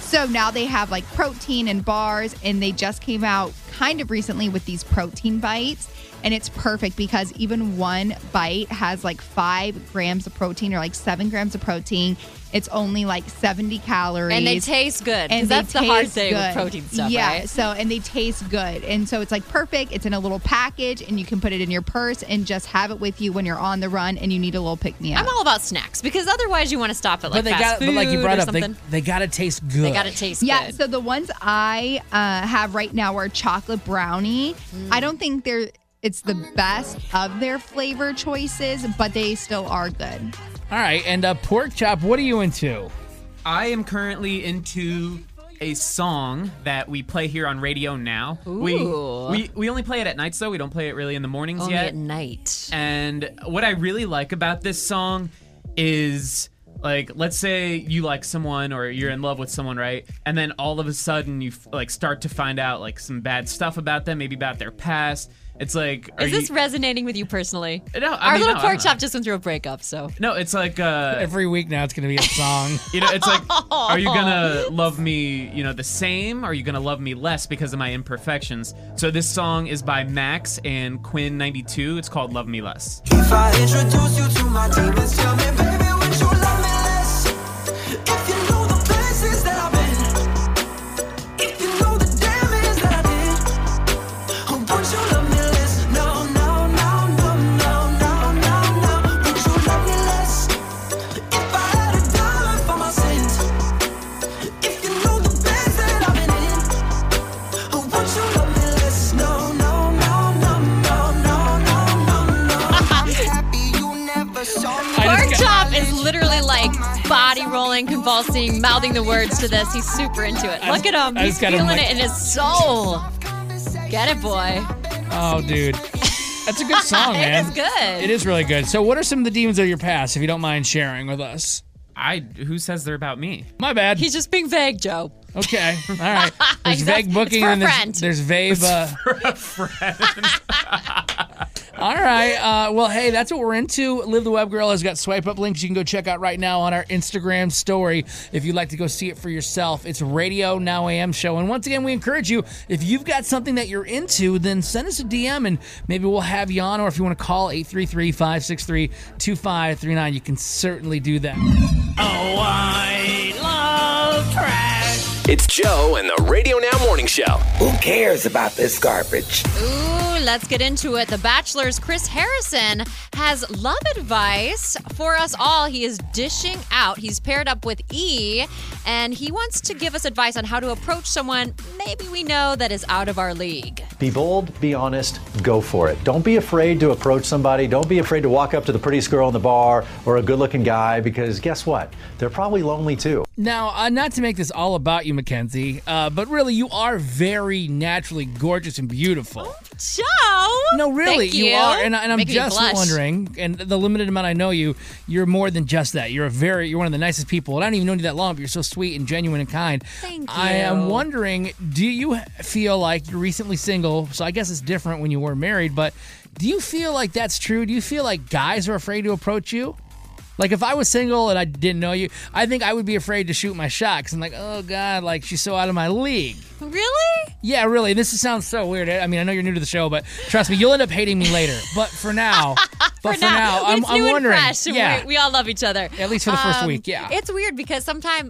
So now they have like protein and bars, and they just came out kind of recently with these protein bites. And it's perfect because even one bite has like 5 grams of protein or like 7 grams of protein. It's only like 70 calories. And they taste good. And That's the hard thing good. with protein stuff, yeah, right? so, and they taste good. And so it's like perfect. It's in a little package, and you can put it in your purse and just have it with you when you're on the run and you need a little pick-me-up. I'm all about snacks because otherwise you want to stop at like fast food but like you brought or up, something. they gotta taste good. They gotta taste Yeah, good. so the ones I have right now are chocolate brownie. I don't think it's the best of their flavor choices, but they still are good. All right, and pork chop, what are you into? I am currently into a song that we play here on Radio Now. Ooh. We only play it at nights, though. We don't play it really in the mornings Only yet. at night. And what I really like about this song is, like, let's say you like someone or you're in love with someone, right? And then all of a sudden you like start to find out like some bad stuff about them, maybe about their past. It's like, Is this resonating with you personally? No, Our little I pork don't chop just went through a breakup, so. No, it's like every week now it's gonna be a song. You know, it's like, are you gonna love me, you know, the same? Or are you gonna love me less because of my imperfections? So this song is by Max and Quinn92. It's called Love Me Less. If I introduce you to my demons, tell me, baby, would you love me less? If you know the places that I've been, if you know the damage that I did, oh, would you love me less? No, no, no, no, no, no, no, no. Would you love me less? If I had a dollar for my sins, if you know the beds that I've been in, oh, would you love me less? No, no, no, no, no, no, no, no, no. I'm happy you never saw me. Pork chop is literally like body rolling, convulsing, mouthing the words to this. He's super into it. Look at him. He's feeling it in his soul. Get it, boy. Oh, dude. That's a good song, man. It is good. It is really good. So what are some of the demons of your past, if you don't mind sharing with us? Who says they're about me? My bad. He's just being vague, Joe. Okay. All right. There's vague booking for a and friend. there's vague. All right. Well, hey, that's what we're into. Live the Web Girl has got swipe up links you can go check out right now on our Instagram story if you'd like to go see it for yourself. It's Radio Now AM Show. And once again, we encourage you, if you've got something that you're into, then send us a DM and maybe we'll have you on. Or if you want to call 833-563-2539, you can certainly do that. Oh, I love trash. It's Joe and the Radio Now Morning Show. Who cares about this garbage? Ooh, let's get into it. The Bachelor's Chris Harrison has love advice for us all. He is dishing out. He's paired up with E, and he wants to give us advice on how to approach someone maybe we know that is out of our league. Be bold, be honest, go for it. Don't be afraid to approach somebody. Don't be afraid to walk up to the prettiest girl in the bar or a good-looking guy, because guess what? They're probably lonely too. Now, not to make this all about you, Mackenzie, but really, you are very naturally gorgeous and beautiful. Joe! No, really, Thank you. are. And I'm Making me just blush. wondering, and the limited amount I know you, you're more than just that. You're one of the nicest people. And I don't even know you that long, but you're so sweet and genuine and kind. Thank you. I am wondering, do you feel like you're recently single? So I guess it's different when you were married, but do you feel like that's true? Do you feel like guys are afraid to approach you? Like, if I was single and I didn't know you, I think I would be afraid to shoot my shot because I'm like, oh, God, like, she's so out of my league. Really? Yeah, really. This sounds so weird. I mean, I know you're new to the show, but trust me, you'll end up hating me later. But for now, It's new I'm and wondering. fresh, and Yeah, we all love each other. at least for the first week, yeah. It's weird because sometimes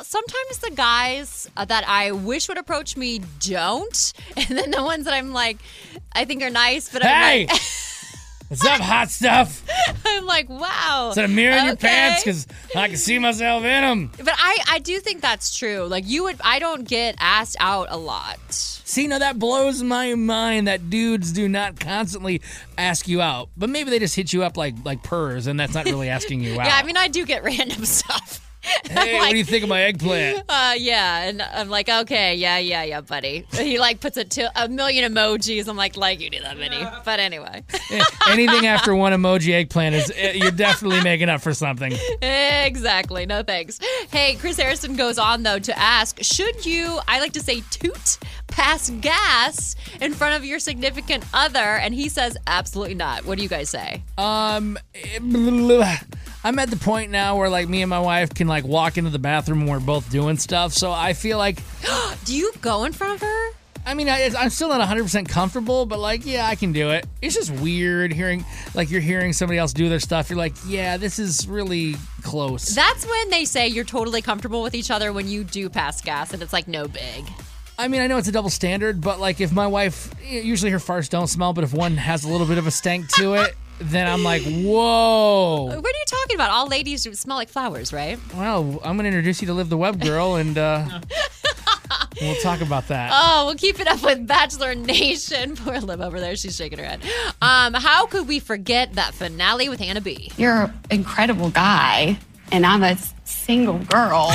the guys that I wish would approach me don't, and then the ones that I'm like, I think are nice, but Hey! I'm like, What's up, hot stuff? I'm like, wow. Is that a mirror in your okay. pants? Because I can see myself in them. But I do think that's true. Like I don't get asked out a lot. See, now that blows my mind that dudes do not constantly ask you out. But maybe they just hit you up like purrs, and that's not really asking you out. Yeah, I mean, I do get random stuff. Hey, what do you think of my eggplant? Yeah, and I'm like, okay, yeah, buddy. He like puts it to a million emojis. I'm like you do that many. But anyway. Anything after one emoji eggplant is you're definitely making up for something. Exactly. No thanks. Hey, Chris Harrison goes on though to ask, should you, I like to say toot, pass gas in front of your significant other? And he says absolutely not. What do you guys say? I'm at the point now where like me and my wife can like walk into the bathroom when we're both doing stuff. So I feel like, Do you go in front of her? I mean, I'm still not 100% comfortable, but like, yeah, I can do it. It's just weird hearing, like you're hearing somebody else do their stuff. You're like, yeah, this is really close. That's when they say you're totally comfortable with each other when you do pass gas and it's like no big. I mean, I know it's a double standard, but like if my wife, usually her farts don't smell, but if one has a little bit of a stank to it, then I'm like, whoa. What are you talking about? All ladies smell like flowers, right? Well, I'm going to introduce you to Liv the Web Girl, and we'll talk about that. Oh, we'll keep it up with Bachelor Nation. Poor Liv over there. She's shaking her head. How could we forget that finale with Hannah B? You're an incredible guy, and I'm a single girl.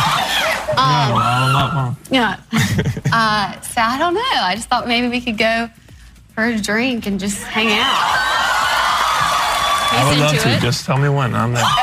Yeah. So I don't know. I just thought maybe we could go for a drink and just hang out. I would love into to. it. Just tell me when. I'm there.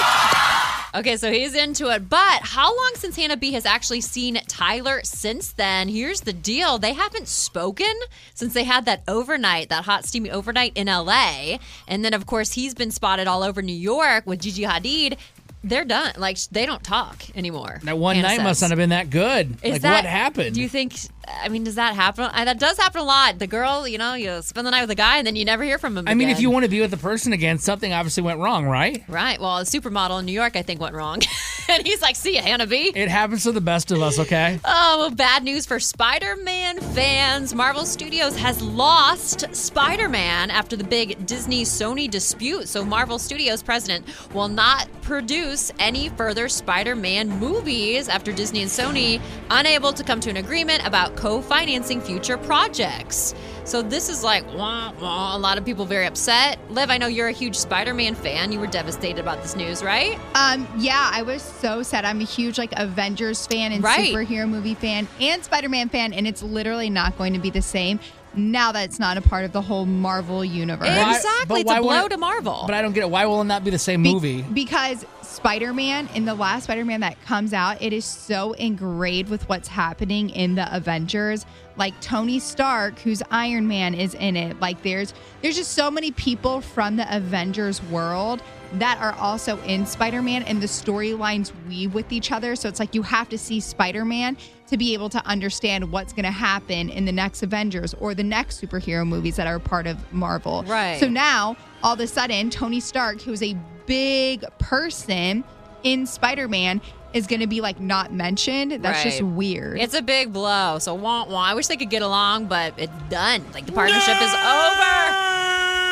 Okay, so he's into it. But how long since Hannah B has actually seen Tyler since then? Here's the deal. They haven't spoken since they had that overnight, that hot, steamy overnight in LA. And then, of course, he's been spotted all over New York with Gigi Hadid. They're done. Like, they don't talk anymore. That one Hannah night says. must not have been that good. Is like, that, what happened? Do you think, I mean, does that happen? That does happen a lot. The girl, you spend the night with a guy and then you never hear from him I mean, again. if you want to be with the person again, something obviously went wrong, right? Right. Well, a supermodel in New York, I think, went wrong. And he's like, see ya, Hannah B. It happens to the best of us, okay? Oh, well, bad news for Spider-Man fans. Marvel Studios has lost Spider-Man after the big Disney-Sony dispute. So Marvel Studios president will not produce any further Spider-Man movies after Disney and Sony unable to come to an agreement about co-financing future projects. So this is like, wah, wah, a lot of people very upset. Liv, I know you're a huge Spider-Man fan. You were devastated about this news, right? Yeah, I was so sad. I'm a huge Avengers fan and Right. superhero movie fan and Spider-Man fan, and it's literally not going to be the same now that it's not a part of the whole Marvel universe. Exactly. It's a blow won't to Marvel. But I don't get it. Why will it not be the same movie? Because Spider-Man, in the last Spider-Man that comes out, it is so ingrained with what's happening in the Avengers. Like Tony Stark, who's Iron Man, is in it. Like there's just so many people from the Avengers world that are also in Spider-Man, and the storylines weave with each other. So it's like you have to see Spider-Man to be able to understand what's going to happen in the next Avengers or the next superhero movies that are part of Marvel. Right. So now, all of a sudden, Tony Stark, who's a big person in Spider-Man, is going to be not mentioned. That's just Right. weird. It's a big blow. So wah, wah. I wish they could get along, but it's done. Like the partnership is over.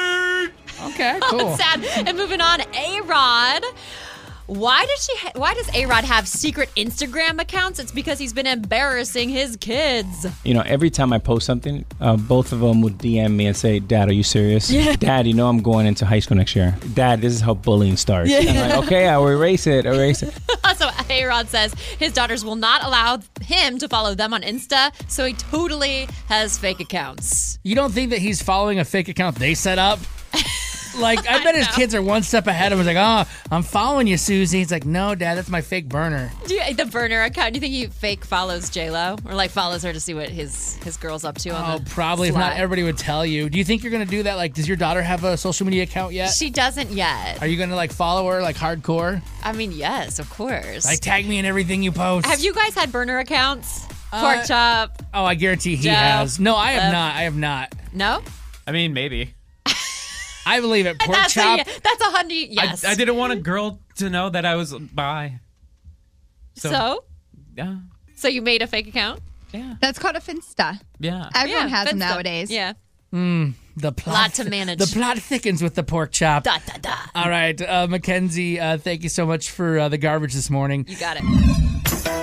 Okay, cool. Sad. And moving on, A-Rod. Why does A-Rod have secret Instagram accounts? It's because he's been embarrassing his kids. Every time I post something, both of them would DM me and say, Dad, are you serious? Yeah. Dad, I'm going into high school next year. Dad, this is how bullying starts. Yeah. I'm like, okay, I'll erase it. So A-Rod says his daughters will not allow him to follow them on Insta, so he totally has fake accounts. You don't think that he's following a fake account they set up? I bet his kids are one step ahead of him. He's like, oh, I'm following you, Susie. He's like, no, Dad, that's my fake burner. The burner account. Do you think he fake follows J-Lo? Or follows her to see what his girl's up to on the Probably. If slide? not, everybody would tell you. Do you think you're going to do that? Does your daughter have a social media account yet? She doesn't yet. Are you going to follow her hardcore? I mean, yes, of course. Tag me in everything you post. Have you guys had burner accounts? Pork chop. Oh, I guarantee he Joe, has. No, I have Liv. not. I have not. No? I mean, maybe. I believe it. Pork chop. That's 100. Yes. I didn't want a girl to know that I was bi. So? Yeah. So you made a fake account? Yeah. That's called a Finsta. Yeah. Everyone has them Finsta. nowadays. Yeah. The plot. Lot to manage. The plot thickens with the pork chop. Da, da, da. All right, Mackenzie, thank you so much for the garbage this morning. You got it.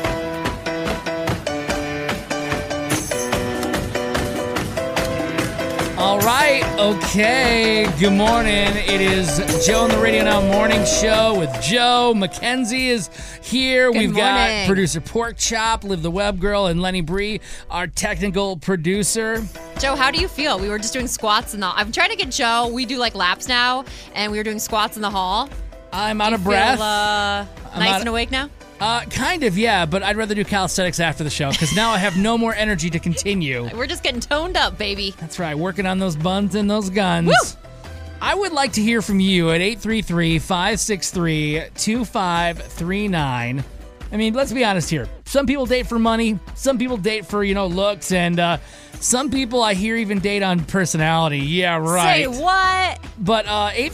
All right, okay. Good morning. It is Joe on the Radio Now Morning Show with Joe. Mackenzie is here. Good We've got morning. producer Pork Chop, Liv the Web Girl, and Lenny Bree, our technical producer. Joe, how do you feel? We were just doing squats I'm trying to get Joe. We do laps now, and we were doing squats in the hall. I'm out of Feel, breath. nice and awake now? Kind of, yeah, but I'd rather do calisthenics after the show because now I have no more energy to continue. We're just getting toned up, baby. That's right, working on those buns and those guns. Woo! I would like to hear from you at 833-563-2539. I mean, let's be honest here. Some people date for money. Some people date for, looks. And some people I hear even date on personality. Yeah, right. Say what? But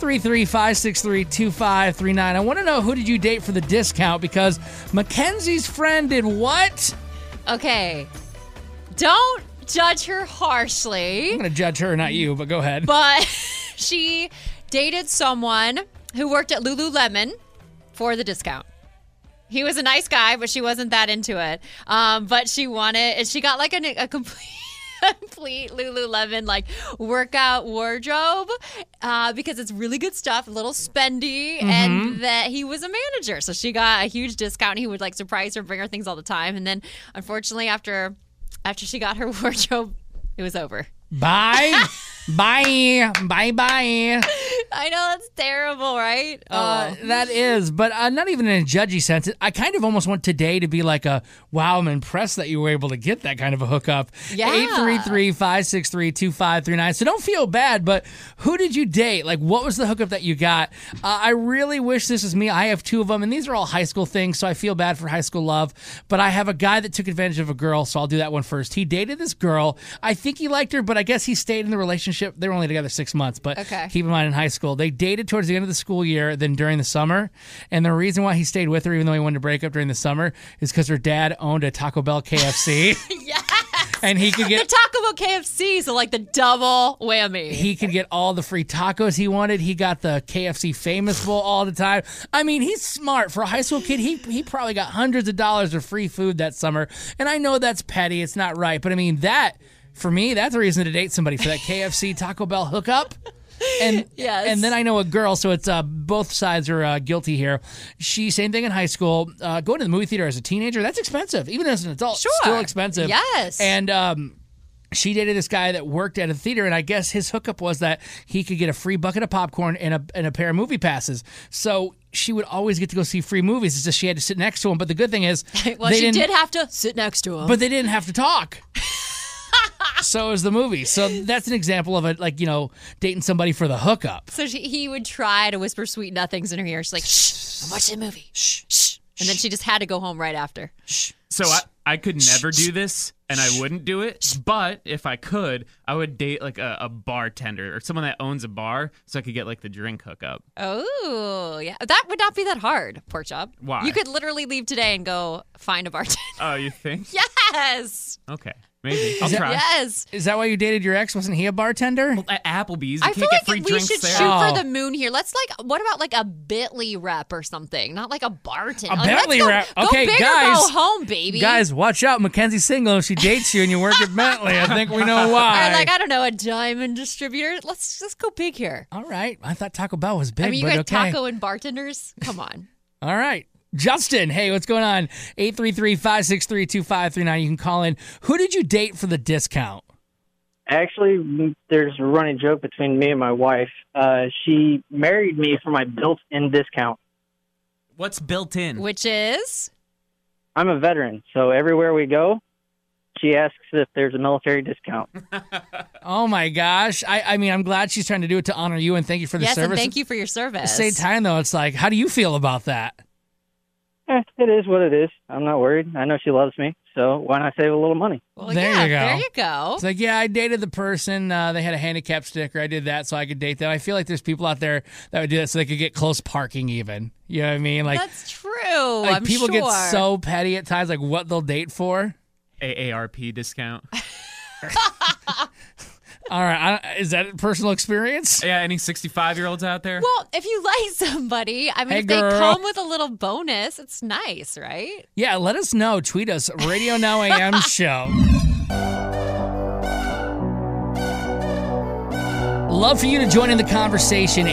833-563-2539. I want to know, who did you date for the discount? Because Mackenzie's friend did what? Okay. Don't judge her harshly. I'm going to judge her, not you, but go ahead. But she dated someone who worked at Lululemon for the discount. He was a nice guy, but she wasn't that into it. But she got like a complete Lululemon like workout wardrobe because it's really good stuff, a little spendy, and that he was a manager. So she got a huge discount. He would like surprise her, bring her things all the time. And then unfortunately after she got her wardrobe, it was over. Bye. Bye. I know, that's terrible, right? That is, but not even in a judgy sense. I kind of almost want today to be like wow, I'm impressed that you were able to get that kind of a hookup. Yeah. 833-563-2539. So don't feel bad, but who did you date? Like, what was the hookup that you got? I really wish this was me. I have two of them, and these are all high school things, so I feel bad for high school love. But I have a guy that took advantage of a girl, so I'll do that one first. He dated this girl. I think he liked her, but I guess he stayed in the relationship. They were only together 6 months, but keep in mind, in high school, they dated towards the end of the school year, then during the summer. And the reason why he stayed with her, even though he wanted to break up during the summer, is because her dad owned a Taco Bell KFC. Yes. And he could get the Taco Bell KFC, so like the double whammy. He could get all the free tacos he wanted. He got the KFC Famous Bowl all the time. I mean, he's smart. For a high school kid, he probably got hundreds of dollars of free food that summer. And I know that's petty. It's not right. But I mean, for me, that's a reason to date somebody, for that KFC Taco Bell hookup. And yes. And then I know a girl, so it's both sides are guilty here. Same thing in high school. Going to the movie theater as a teenager, that's expensive. Even as an adult, still expensive. Yes. And she dated this guy that worked at a theater, and I guess his hookup was that he could get a free bucket of popcorn and a pair of movie passes. So she would always get to go see free movies. It's just she had to sit next to him. But the good thing is, well, she did have to sit next to him. But they didn't have to talk. So is the movie. So that's an example of it, dating somebody for the hookup. So he would try to whisper sweet nothings in her ear. She's like, shh, I'm watching a movie. Shh, shh. And then she just had to go home right after. Shh. So I could never do this, and I wouldn't do it. But if I could, I would date like a bartender or someone that owns a bar, so I could get like the drink hookup. Oh, yeah. That would not be that hard, Pork Chop. Why? You could literally leave today and go find a bartender. Oh, you think? Yes. Okay. Maybe. I'll try. Yes. Is that why you dated your ex? Wasn't he a bartender? Well, at Applebee's, I feel like free we drinks should there. shoot for the moon here. Let's what about like a Bitly rep or something? Not like a bartender. A Bentley rep. Okay, go big guys. Or go home, baby. Guys, watch out. Mackenzie's single. If she dates you and you work at Bentley, I think we know why. Or I don't know, a diamond distributor. Let's just go big here. All right. I thought Taco Bell was big, I mean, you but guys okay. taco and bartenders? Come on. All right. Justin, hey, what's going on? 833-563-2539. You can call in. Who did you date for the discount? Actually, there's a running joke between me and my wife. She married me for my built-in discount. What's built in? Which is? I'm a veteran, so everywhere we go, she asks if there's a military discount. Oh, my gosh. I mean, I'm glad she's trying to do it to honor you, and thank you for the yes, service. And thank you for your service. At the same time, though, it's like, how do you feel about that? It is what it is. I'm not worried. I know she loves me, so why not save a little money? Well, There yeah, you go. There you go. It's like, yeah, I dated the person. They had a handicap sticker. I did that so I could date them. I feel like there's people out there that would do that so they could get close parking even. You know what I mean? Like, that's true. Like I'm people sure. get so petty at times, like what they'll date for. AARP discount. All right. Is that personal experience? Yeah, any 65-year-olds out there? Well, if you like somebody, I mean, Hey, if they girl. come with a little bonus, it's nice, right? Yeah, let us know. Tweet us, Radio Now AM Show. Love for you to join in the conversation.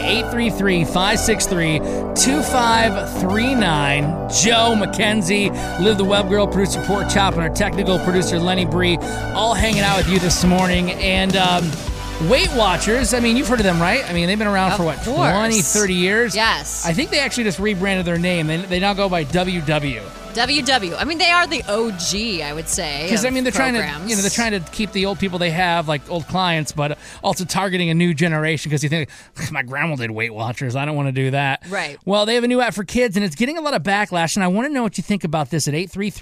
833-563-2539. Joe, Mackenzie, Liv the Web Girl, producer Pork Chop, and our technical producer Lenny Bree, all hanging out with you this morning. And Weight Watchers, I mean, you've heard of them, right? I mean, they've been around for, what, 20, 30 years? Yes. I think they actually just rebranded their name. They now go by WW. WW. I mean, they are the OG, I would say. Because I mean, they're programs. trying to keep the old people they have, like old clients, but also targeting a new generation. Because you think my grandma did Weight Watchers, I don't want to do that. Right. Well, they have a new app for kids, and it's getting a lot of backlash. And I want to know what you think about this at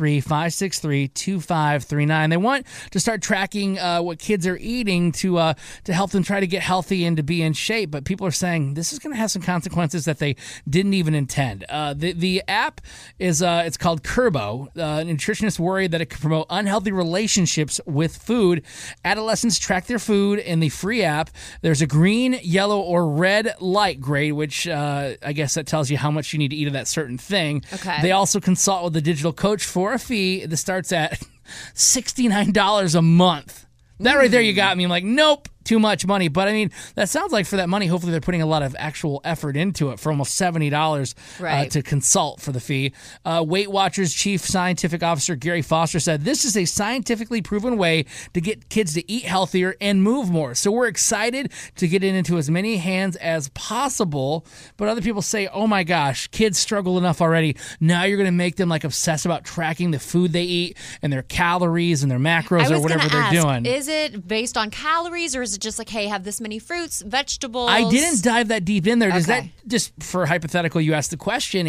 833-563-2539. They want to start tracking what kids are eating to help them try to get healthy and to be in shape. But people are saying this is going to have some consequences that they didn't even intend. The app is it's called Curbo. Nutritionists worry that it could promote unhealthy relationships with food. Adolescents track their food in the free app. There's a green, yellow, or red light grade, which I guess that tells you how much you need to eat of that certain thing. Okay. They also consult with a digital coach for a fee that starts at $69 a month. That right there, you got me. I'm like, nope, too much money. But I mean, that sounds like for that money, hopefully they're putting a lot of actual effort into it for almost $70 Right. to consult for the fee. Weight Watchers Chief Scientific Officer Gary Foster said, this is a scientifically proven way to get kids to eat healthier and move more. So we're excited to get it into as many hands as possible. But other people say, oh my gosh, kids struggle enough already. Now you're going to make them like obsess about tracking the food they eat and their calories and their macros or whatever they're doing. Is it based on calories, or is it just like, hey, have this many fruits, vegetables? I didn't dive that deep in there. Does Okay. that, just for hypothetical, you asked the question,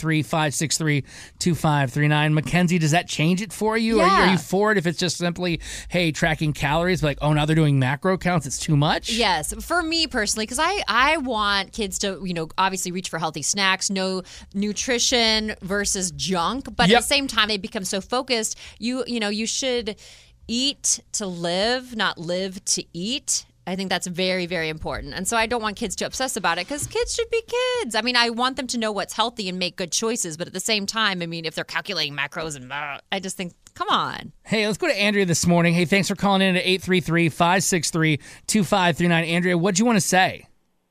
833-563-2539. Mackenzie, does that change it for you? Yeah. Are you for it if it's just simply, hey, tracking calories, but like, oh, now they're doing macro counts, it's too much? Yes, for me personally, because I want kids to, obviously reach for healthy snacks, no nutrition versus junk, but at the same time, they become so focused. You should eat to live, not live to eat. I think that's very, very important. And so I don't want kids to obsess about it because kids should be kids. I mean, I want them to know what's healthy and make good choices. But at the same time, I mean, if they're calculating macros and I just think, come on. Hey, let's go to Andrea this morning. Hey, thanks for calling in at 833-563-2539. Andrea, what'd you want to say?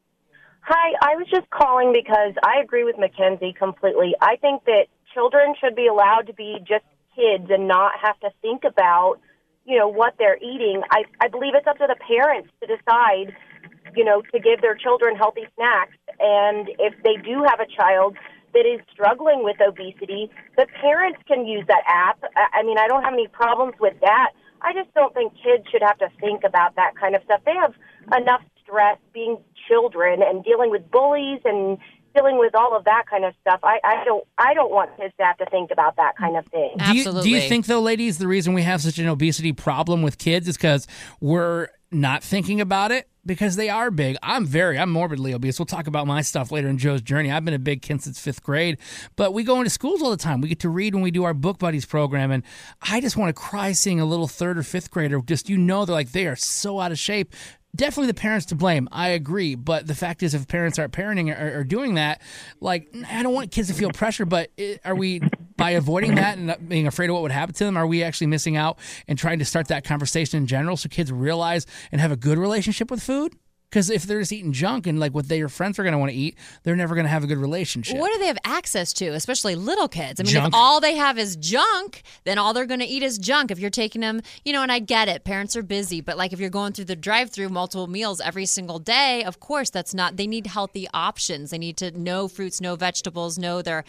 Hi, I was just calling because I agree with Mackenzie completely. I think that children should be allowed to be just kids and not have to think about, what they're eating. I believe it's up to the parents to decide, to give their children healthy snacks. And if they do have a child that is struggling with obesity, the parents can use that app. I mean, I don't have any problems with that. I just don't think kids should have to think about that kind of stuff. They have enough stress being children and dealing with bullies and dealing with all of that kind of stuff. I don't want kids to have to think about that kind of thing. Do you think, though, ladies, the reason we have such an obesity problem with kids is because we're not thinking about it? Because they are big. I'm morbidly obese. We'll talk about my stuff later in Joe's journey. I've been a big kid since 5th grade, but we go into schools all the time. We get to read when we do our Book Buddies program, and I just want to cry seeing a little 3rd or 5th grader. They are so out of shape. Definitely the parents to blame. I agree. But the fact is, if parents aren't parenting or doing that, like, I don't want kids to feel pressure, but are we, by avoiding that and not being afraid of what would happen to them, are we actually missing out and trying to start that conversation in general so kids realize and have a good relationship with food? Because if they're just eating junk and like what their friends are going to want to eat, they're never going to have a good relationship. What do they have access to, especially little kids? I mean, Junk. if all they have is junk, then all they're going to eat is junk. If you're taking them, and I get it, parents are busy, but like if you're going through the drive-through multiple meals every single day, of course they need healthy options. They need to know fruits, know vegetables, know they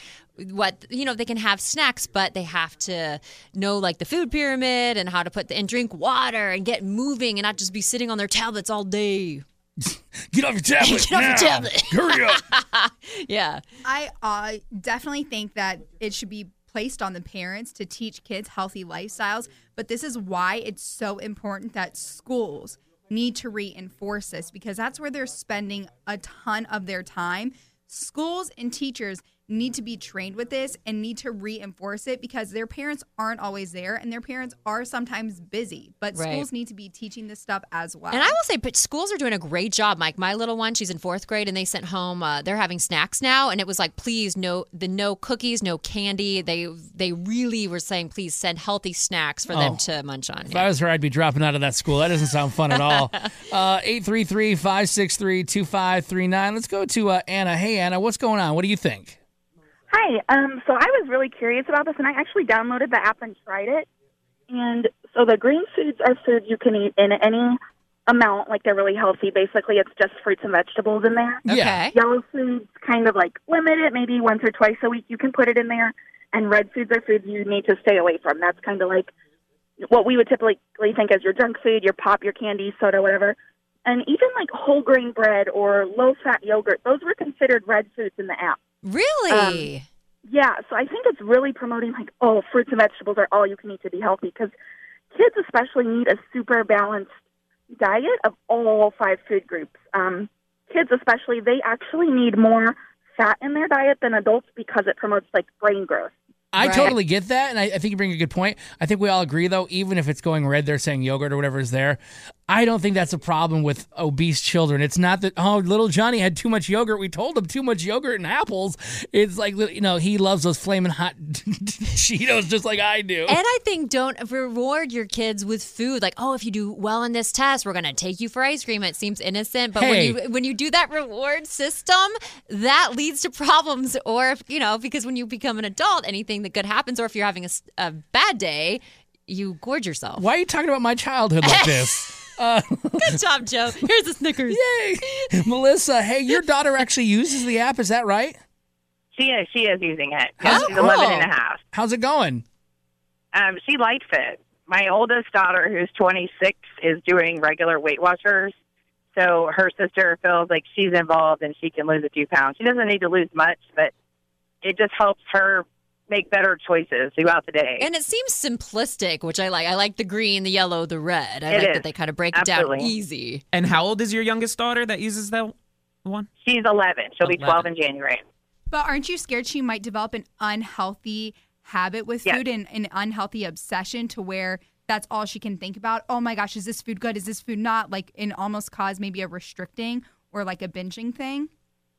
can have snacks, but they have to know like the food pyramid and how to and drink water and get moving and not just be sitting on their tablets all day. Get off your tablet. Get off your tablet. Hurry up. Yeah. I definitely think that it should be placed on the parents to teach kids healthy lifestyles. But this is why it's so important that schools need to reinforce this, because that's where they're spending a ton of their time. Schools and teachers need to be trained with this and need to reinforce it because their parents aren't always there and their parents are sometimes busy. But Right. schools need to be teaching this stuff as well. And I will say, but schools are doing a great job, Mike. My little one, she's in 4th grade, and they sent home, they're having snacks now, and it was like, please, no cookies, no candy. They really were saying, please send healthy snacks for them to munch on. If I was her, I'd be dropping out of that school. That doesn't sound fun at all. 833-563-2539. Let's go to Anna. Hey, Anna, what's going on? What do you think? Hi. So I was really curious about this, and I actually downloaded the app and tried it. And so the green foods are foods you can eat in any amount, like they're really healthy. Basically, it's just fruits and vegetables in there. Okay. Yellow foods kind of like limited, maybe once or twice a week you can put it in there. and red foods are foods you need to stay away from. That's kind of like what we would typically think as your junk food, your pop, your candy, soda, whatever. And even like whole grain bread or low-fat yogurt, those were considered red foods in the app. Really? Yeah, so I think it's really promoting like, oh, fruits and vegetables are all you can eat to be healthy, because kids especially need a super balanced diet of all 5 food groups. Kids especially, they actually need more fat in their diet than adults because it promotes like brain growth. I totally get that, and I think you bring a good point. I think we all agree, though, even if it's going red, they're saying yogurt or whatever is there. I don't think that's a problem with obese children. It's not that, oh, little Johnny had too much yogurt. We told him too much yogurt and apples. It's like, you know, he loves those flaming hot Cheetos just like I do. And I think don't reward your kids with food. Like, oh, if you do well in this test, we're going to take you for ice cream. It seems innocent. But when you do that reward system, that leads to problems. Or, because when you become an adult, anything that good happens, or if you're having a bad day, you gorge yourself. Why are you talking about my childhood like this? Good job, Joe. Here's a Snickers. Yay. Melissa, hey, your daughter actually uses the app. Is that right? She is using it. She's 11 and a half. How's it going? She likes it. My oldest daughter, who's 26, is doing regular Weight Watchers. So her sister feels like she's involved and she can lose a few pounds. She doesn't need to lose much, but it just helps her make better choices throughout the day. And it seems simplistic, which I like. I like the green, the yellow, the red. I It like is. that they kind of break it down easy. And how old is your youngest daughter that uses that one? She's 11. She'll be 12 in January. But aren't you scared she might develop an unhealthy habit with food and an unhealthy obsession to where that's all she can think about? Oh my gosh, is this food good? Is this food not? Like, and almost cause maybe a restricting or like a binging thing?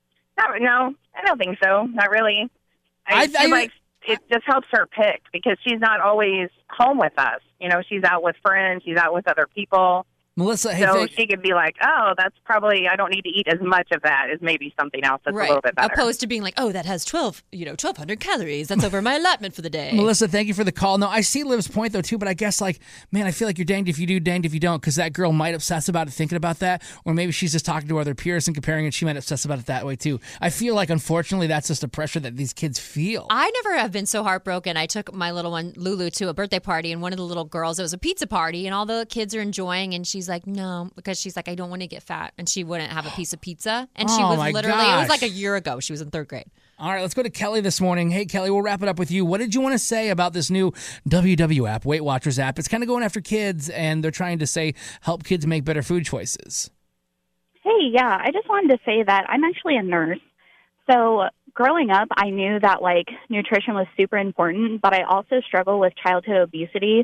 No, I don't think so. Not really. I feel like it just helps her pick because she's not always home with us. She's out with friends. She's out with other people. Melissa, hey, so she could be like, oh, that's probably, I don't need to eat as much of that as maybe something else that's a little bit better. Opposed to being like, oh, that has 1,200 calories. That's over my allotment for the day. Melissa, thank you for the call. No, I see Liv's point, though, too, but I guess, man, I feel like you're danged if you do, danged if you don't, because that girl might obsess about it thinking about that, or maybe she's just talking to other peers and comparing it. She might obsess about it that way, too. I feel like, unfortunately, that's just a pressure that these kids feel. I never have been so heartbroken. I took my little one, Lulu, to a birthday party, and one of the little girls, it was a pizza party, and all the kids are enjoying, and she's like, no, because she's like, I don't want to get fat, and she wouldn't have a piece of pizza. And she was literally, it was like a year ago. She was in 3rd grade. All right, let's go to Kelly this morning. Hey, Kelly, we'll wrap it up with you. What did you want to say about this new WW app, Weight Watchers app? It's kind of going after kids, and they're trying to say help kids make better food choices. Hey, yeah, I just wanted to say that I'm actually a nurse. So growing up, I knew that, nutrition was super important, but I also struggle with childhood obesity.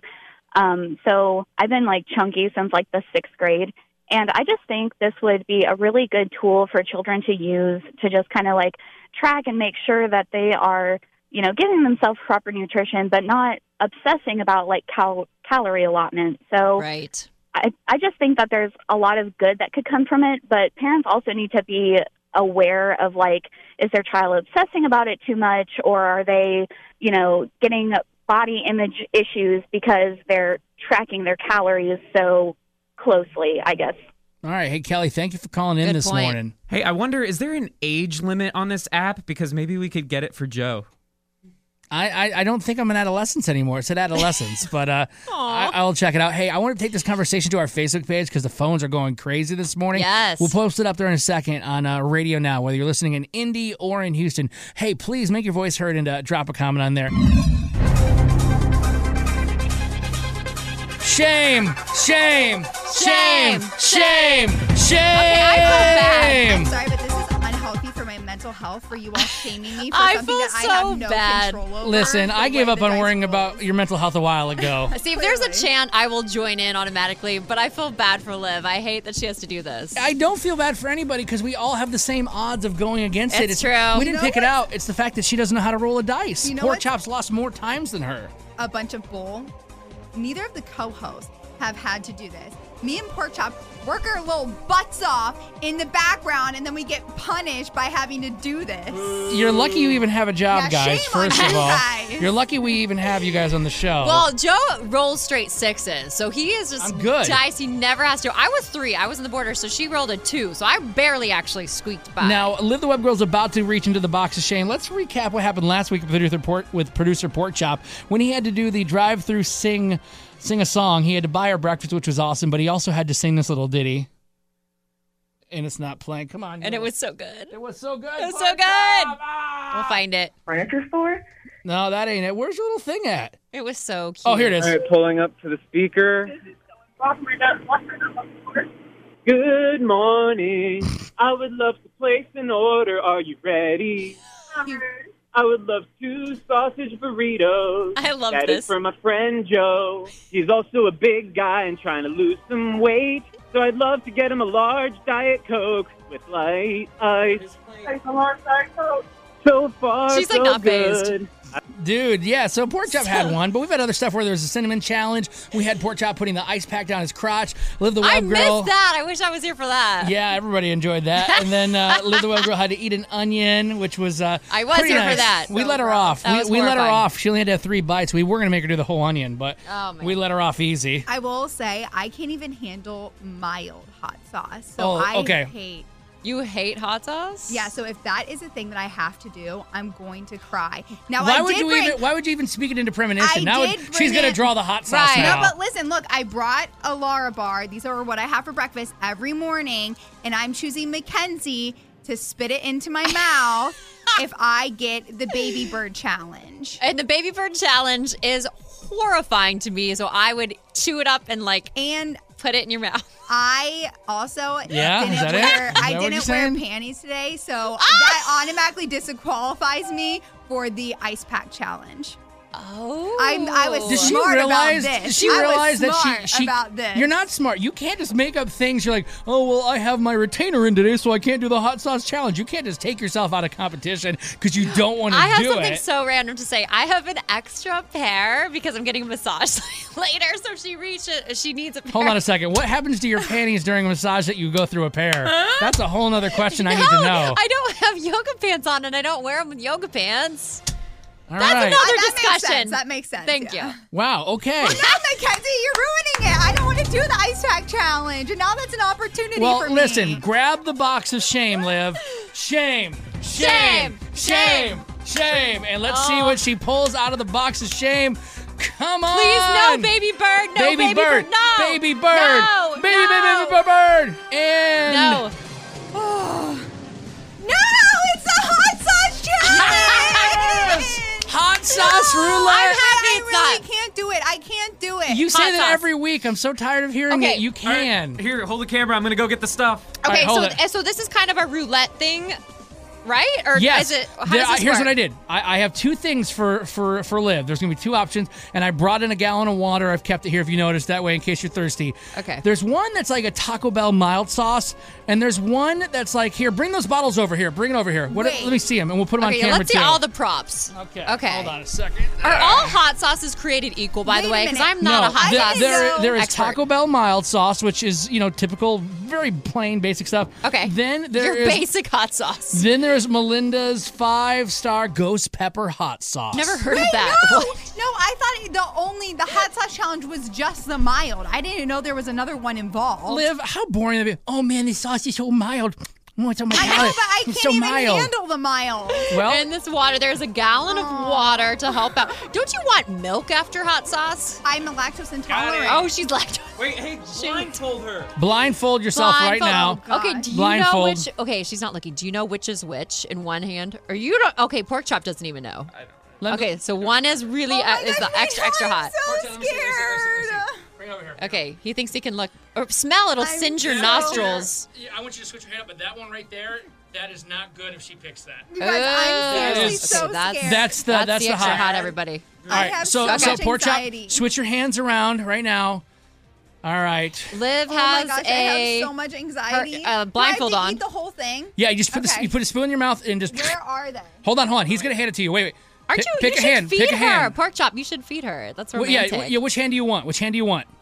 So I've been, chunky since, the 6th grade. And I just think this would be a really good tool for children to use to just kind of track and make sure that they are, giving themselves proper nutrition, but not obsessing about calorie allotment. So right. I just think that there's a lot of good that could come from it, but parents also need to be aware of is their child obsessing about it too much, or are they, getting body image issues because they're tracking their calories so closely, I guess. All right. Hey, Kelly, thank you for calling in this morning. Hey, I wonder, is there an age limit on this app? Because maybe we could get it for Joe. I don't think I'm an adolescent anymore. It said adolescence, but I'll check it out. Hey, I want to take this conversation to our Facebook page because the phones are going crazy this morning. Yes. We'll post it up there in a second on Radio Now, whether you're listening in Indy or in Houston. Hey, please make your voice heard and drop a comment on there. Shame, shame, shame, shame, shame. Okay, I feel bad. I'm sorry, but this is unhealthy for my mental health for you all shaming me for something that I have no control over. Listen, I gave up on worrying about your mental health a while ago. See, if there's a chant, I will join in automatically, but I feel bad for Liv. I hate that she has to do this. I don't feel bad for anybody because we all have the same odds of going against it. It's true. We didn't pick it out. It's the fact that she doesn't know how to roll a dice. You know Pork what? Chop's lost more times than her. A bunch of bull. Neither of the co-hosts have had to do this. Me and Pork Chop work our little butts off in the background, and then we get punished by having to do this. You're lucky you even have a job, Yeah, guys, shame on first of you all. guys. You're lucky we even have you guys on the show. Well, Joe rolls straight 6s, so he is just I'm good. dice. He never has to. I was 3. I was in the border, so she rolled a 2, so I barely actually squeaked by. Now, Live the Web Girl's about to reach into the box of shame. Let's recap what happened last week with producer Pork Chop when he had to do the drive-through sing a song. He had to buy her breakfast, which was awesome, but he also had to sing this little ditty. And it's not playing. Come on. And it was so good. It was so good. It was so good. We'll find it. Furniture store? No, that ain't it. Where's your little thing at? It was so cute. Oh, here it is. All right, pulling up to the speaker. Good morning. I would love to place an order. Are you ready? I would love 2 sausage burritos. I love That this. is for my friend Joe. He's also a big guy and trying to lose some weight. So I'd love to get him a large Diet Coke with light ice. So far, She's, like, so not phased. good. Dude, yeah, so Pork Chop had one, but we've had other stuff where there was a cinnamon challenge. We had Pork Chop putting the ice pack down his crotch. Live the Web I Girl. missed that. I wish I was here for that. Yeah, everybody enjoyed that. And then Live the Web Girl had to eat an onion, which was I was pretty here for nice. that. We So let her gross. off. That was We let her horrifying. off. She only had to have 3 bites. We were going to make her do the whole onion, but Oh, man. we let her off easy. I will say I can't even handle mild hot sauce. So Oh, I okay. hate. You hate hot sauce? Yeah, so if that is a thing that I have to do, I'm going to cry. Now Why I would did you bring, even? Why would you even speak it into premonition? I Now did she's bring going to it- draw the hot sauce Right. now. No, but listen, look, I brought a Lara bar. These are what I have for breakfast every morning, and I'm choosing Mackenzie to spit it into my mouth if I get the baby bird challenge. And the baby bird challenge is horrifying to me, so I would chew it up and put it in your mouth. I also Yeah? Is that didn't it? wear Is that I what you're didn't wear saying? panties today, so that automatically disqualifies me for the ice pack challenge. Oh. I was Does she smart realize? about this. Does she I was realize that smart she about this. You're not smart. You can't just make up things. You're like, oh well, I have my retainer in today, so I can't do the hot sauce challenge. You can't just take yourself out of competition because you don't want to I have do something it. so random to say. I have an extra pair because I'm getting a massage later, so she needs a pair. Hold on a second. What happens to your panties during a massage that you go through a pair? That's a whole other question I need to No, know. I don't have yoga pants on, and I don't wear them with yoga pants. All That's right. another That makes discussion. sense. That makes sense. Thank yeah. you. Wow. Okay. Well, now, Mackenzie, you're ruining it. I don't want to do the ice pack challenge, and now that's an opportunity Well, for me. listen. Grab the box of shame, Liv. Shame. Shame. Shame. Shame. And let's see what she pulls out of the box of shame. Come on. Please, no, baby bird. No, baby bird. No. Baby bird. No. Baby, no. baby bird. And No. No, it's the hot sauce challenge. hot sauce roulette. I'm happy I it's really not. can't do it. I can't do it. You say Hot that sauce. every week. I'm so tired of hearing Okay. it. You can. All right, here, hold the camera. I'm going to go get the stuff. Okay, All right, hold it. so this is kind of a roulette thing, right? Or Yes. is it? How does this Here's work? what I did. I have 2 things for Liv. There's going to be 2 options, and I brought in a gallon of water. I've kept it here if you noticed, that way in case you're thirsty. Okay. There's one that's like a Taco Bell mild sauce, and there's one that's like, here, bring those bottles over here. Bring it over here. Wait. Let me see them, and we'll put them Okay, on camera let's see too. all the props. Okay. Okay. Hold on a second. Are all hot sauces created equal, by the Wait a way? Because minute. I'm not a hot sauce there is expert. Taco Bell mild sauce, which is, typical, very plain, basic stuff. Okay. Then there Your is basic hot sauce. Then there's Melinda's 5-star ghost pepper hot sauce. Never heard of that. No, What? no, I thought the hot sauce challenge was just the mild. I didn't know there was another one involved. Liv, how boring that is. Oh man, this sauce is so mild. Oh, it's on my I know, palate. but I It's can't so even mild. handle the mild. Well, In this water, there's a gallon of water to help out. Don't you want milk after hot sauce? I'm a lactose intolerant. Oh, she's lactose. Wait, hey, blindfold her. blindfold yourself right now. God. Okay, do you Blindfold. know which? Okay, she's not looking. Do you know which is which in one hand? Or you don't? Okay, Pork Chop doesn't even know. Okay, so one is really Oh my is God, the extra hot. I'm so scared. Bring it over here. Okay, he thinks he can look or smell. It'll I'm singe your so- nostrils. Yeah, I want you to switch your hand up, but that one right there, that is not good if she picks that. You guys, I'm seriously is- so Okay, that's- scared. That's the That's the extra hot. hot, everybody. All right, have so so so much Pork Chop, anxiety. switch your hands around right now. All right. Liv Oh my has gosh, I a have so much anxiety. blindfold Do I have to on. eat the whole thing? Yeah, you just put Okay. you put a spoon in your mouth and just. Where are they? Hold on. He's gonna hand it to you. Wait. Aren't you? Pick you a should hand. feed Pick a her. hand. Pork Chop. You should feed her. That's Well, romantic. yeah. Which hand do you want?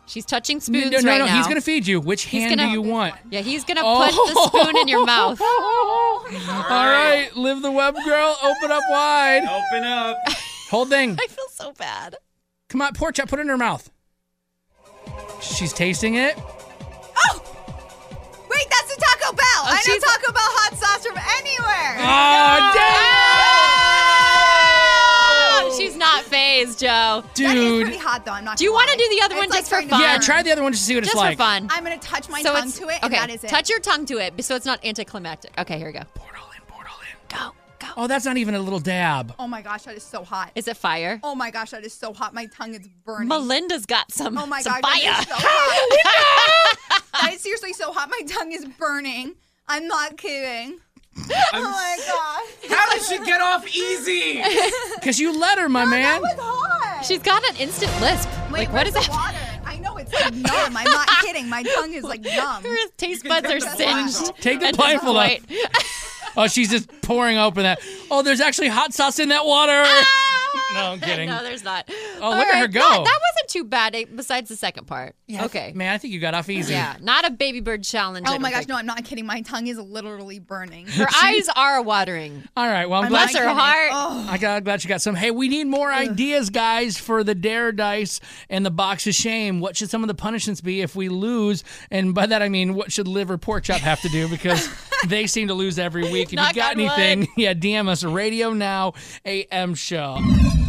She's touching spoons No, right now. he's going to feed you. Which hand do you want? Yeah, he's going to put the spoon in your mouth. All right, Live the Web Girl, open up wide. Open up. Hold thing. I feel so bad. Come on, pork chop, put it in her mouth. She's tasting it. Wait, that's a Taco Bell. I know Taco Bell hot sauce from anywhere. Oh, She's not phased, Joe. Dude. That is pretty hot, though. I'm not. Do you want to do the other one just for fun? Yeah, try the other one just to see what it's Just like. for fun. I'm gonna touch my So tongue it's- to it, and okay, that is it. touch your tongue to it so it's not anticlimactic. Okay, here we go. Oh, that's not even a little dab. Oh my gosh, that is so hot. Is it fire? Oh my gosh, that is so hot. My tongue is burning. Melinda's got some, Oh my some god, fire. that is so hot. That is seriously so hot. My tongue is burning. I'm not kidding. Oh my god. How did she get off easy? Because you let her, my man. That was hot. She's got an instant lisp. Wait, Like, what is where's that? the water? I know it's like numb. I'm not kidding. My tongue is like numb. Her taste buds are singed. Take the at this blindfold off. point. Oh, she's just pouring open that. Oh, there's actually hot sauce in that water. No, I'm kidding. No, there's not. Oh, look at her go. That wasn't too bad, besides the second part. Yeah, okay. Man, I think you got off easy. Yeah, not a baby bird challenge. I Oh don't my gosh, think. no, I'm not kidding. My tongue is literally burning. Her eyes are watering. All right, well, I'm I'm glad. Bless her heart. Oh. Glad you got some. Hey, we need more ideas, guys, for the Dare Dice and the Box of Shame. What should some of the punishments be if we lose? And by that, I mean, what should Live or Pork Chop have to do? Because they seem to lose every week. If you Knock got on anything, wood. yeah, DM us. Radio Now AM show.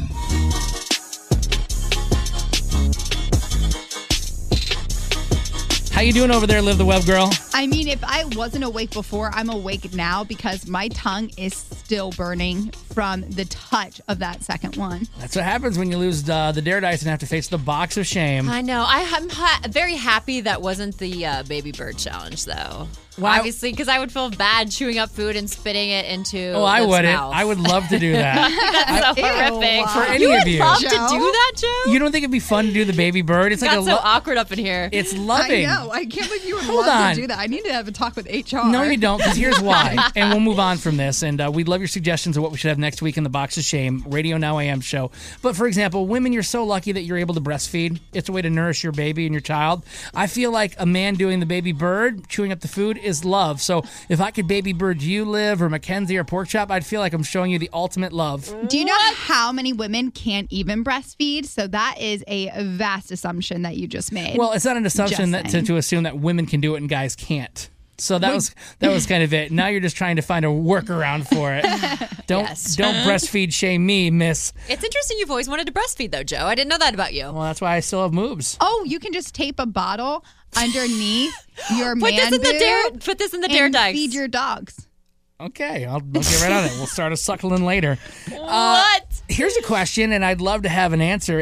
How you doing over there, Live the Web Girl? I mean, if I wasn't awake before, I'm awake now because my tongue is still burning from the touch of that second one. That's what happens when you lose the Dare Dice and have to face the Box of Shame. I know. I'm very happy that wasn't the baby bird challenge, though. Why- Obviously, because I would feel bad chewing up food and spitting it into. Oh, I Liv's wouldn't. mouth. I would love to do that. That's so horrific. For any you of would you. love to Joe? do that, Joe? You don't think it'd be fun to do the baby bird? It's It like got a so awkward up in here. It's loving. I know. I can't believe you would Hold love on. to do that. I need to have a talk with HR. No, you don't, because here's why. And we'll move on from this. And we'd love your suggestions of what we should have next week in the Box of Shame, Radio Now AM show. But for example, women, you're so lucky that you're able to breastfeed. It's a way to nourish your baby and your child. I feel like a man doing the baby bird, chewing up the food, is love. So if I could baby bird you, Liv, or Mackenzie, or Pork Chop, I'd feel like I'm showing you the ultimate love. Do you know how many women can't even breastfeed? So that is a vast assumption that you just made. Well, it's not an assumption Just that saying. to assume that women can do it and guys can't. So that was kind of it. Now you're just trying to find a workaround for it. Don't breastfeed shame me, miss. It's interesting you've always wanted to breastfeed, though, Joe. I didn't know that about you. Well, that's why I still have moves. Oh, you can just tape a bottle underneath your Put man this in the dare. boob Put this in the dare and dice. feed your dogs. Okay, I'll get right on it. We'll start a suckling later. What? Here's a question, and I'd love to have an answer.